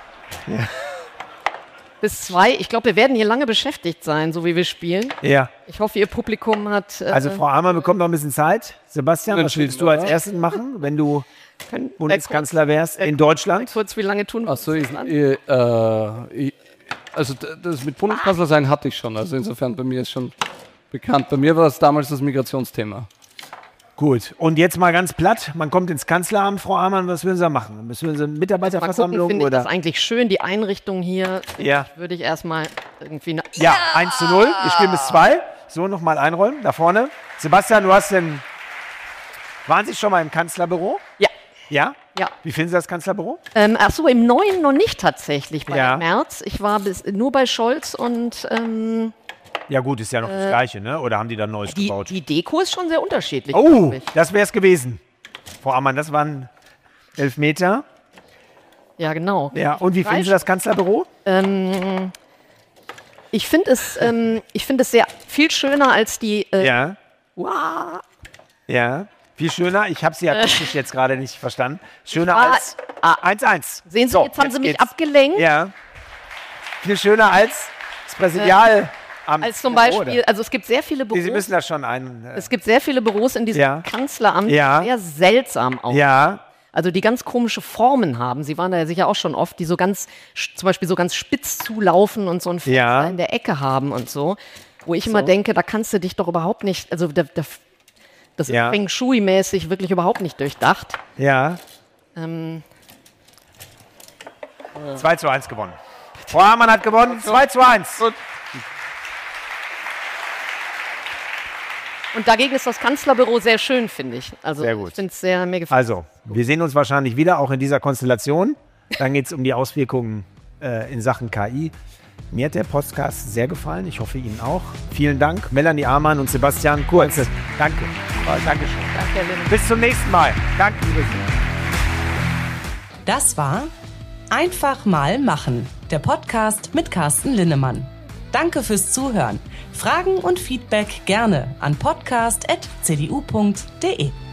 Bis zwei. Ich glaube, wir werden hier lange beschäftigt sein, so wie wir spielen. Ja. Ich hoffe, Ihr Publikum hat. Äh, Also Frau Amann bekommt noch ein bisschen Zeit. Sebastian, was Entschieden, würdest du als oder? erstes machen, wenn du können, Bundeskanzler wärst in Deutschland? Kurz, wie lange tun wir Achso, das ich, an? äh, ich, also d- das mit Bundeskanzler sein hatte ich schon. Also insofern bei mir ist schon bekannt. Bei mir war es damals das Migrationsthema. Gut. Und jetzt mal ganz platt. Man kommt ins Kanzleramt, Frau Amann, was würden Sie da machen? Müssen Sie eine Mal Mitarbeiterversammlung gucken, finde ich oder? das eigentlich schön, die Einrichtung hier. Ja. Würde ich erstmal irgendwie. Ne Ja, eins zu null. Wir spielen bis zwei. So, nochmal einräumen, da vorne. Sebastian, du hast den. Waren Sie schon mal im Kanzlerbüro? Ja. Ja? Ja. Wie finden Sie das Kanzlerbüro? Ähm, ach so, im neuen noch nicht tatsächlich bei Ja. Merz. Ich war bis, nur bei Scholz und ähm, Ja, gut, ist ja noch das Gleiche, ne? Oder haben die da ein Neues die, gebaut? die Deko ist schon sehr unterschiedlich. Oh, glaub ich. das wäre es gewesen. Frau Amann, das waren elf Meter. Ja, genau. Ja, und wie finden Sie das Kanzlerbüro? Ähm, ich finde es, ähm, ich finde es sehr viel schöner als die. Äh, Ja, Wow. ja. Viel schöner. Ich habe Sie akustisch jetzt gerade nicht verstanden. Schöner war- als ah. eins eins. Sehen Sie, So, jetzt haben Sie mich geht's. abgelenkt. Ja. Viel schöner als das Präsidialamt. Als zum Büro, Beispiel, oder? also es gibt sehr viele Nee, Sie Büros. müssen da schon einen. Äh, Es gibt sehr viele Büros in diesem Ja. Kanzleramt, Ja. die sehr seltsam aussehen. ja, Also die ganz komische Formen haben. Sie waren da ja sicher auch schon oft, die so ganz, sch- zum Beispiel so ganz spitz zulaufen und so ein Fenster Ja. in der Ecke haben und so. Wo ich immer denke, da kannst du dich doch überhaupt nicht, also da, da, das ist Ja. Feng Shui-mäßig wirklich überhaupt nicht durchdacht. ja. Ähm, zwei zu eins gewonnen. Frau Hamann hat gewonnen. zwei zu eins. und dagegen ist das Kanzlerbüro sehr schön, finde ich. Also Sehr gut. ich finde es sehr, mir gefällt. Also, wir sehen uns wahrscheinlich wieder, auch in dieser Konstellation. Dann geht es um die Auswirkungen äh, in Sachen K I. Mir hat der Podcast sehr gefallen. Ich hoffe Ihnen auch. Vielen Dank, Melanie Amann und Sebastian Kurz. Danke. Oh, Dankeschön. Danke, Herr Linnemann. Bis zum nächsten Mal. Danke, liebe Sie. Das war Einfach mal machen, der Podcast mit Carsten Linnemann. Danke fürs Zuhören. Fragen und Feedback gerne an podcast punkt c d u punkt d e.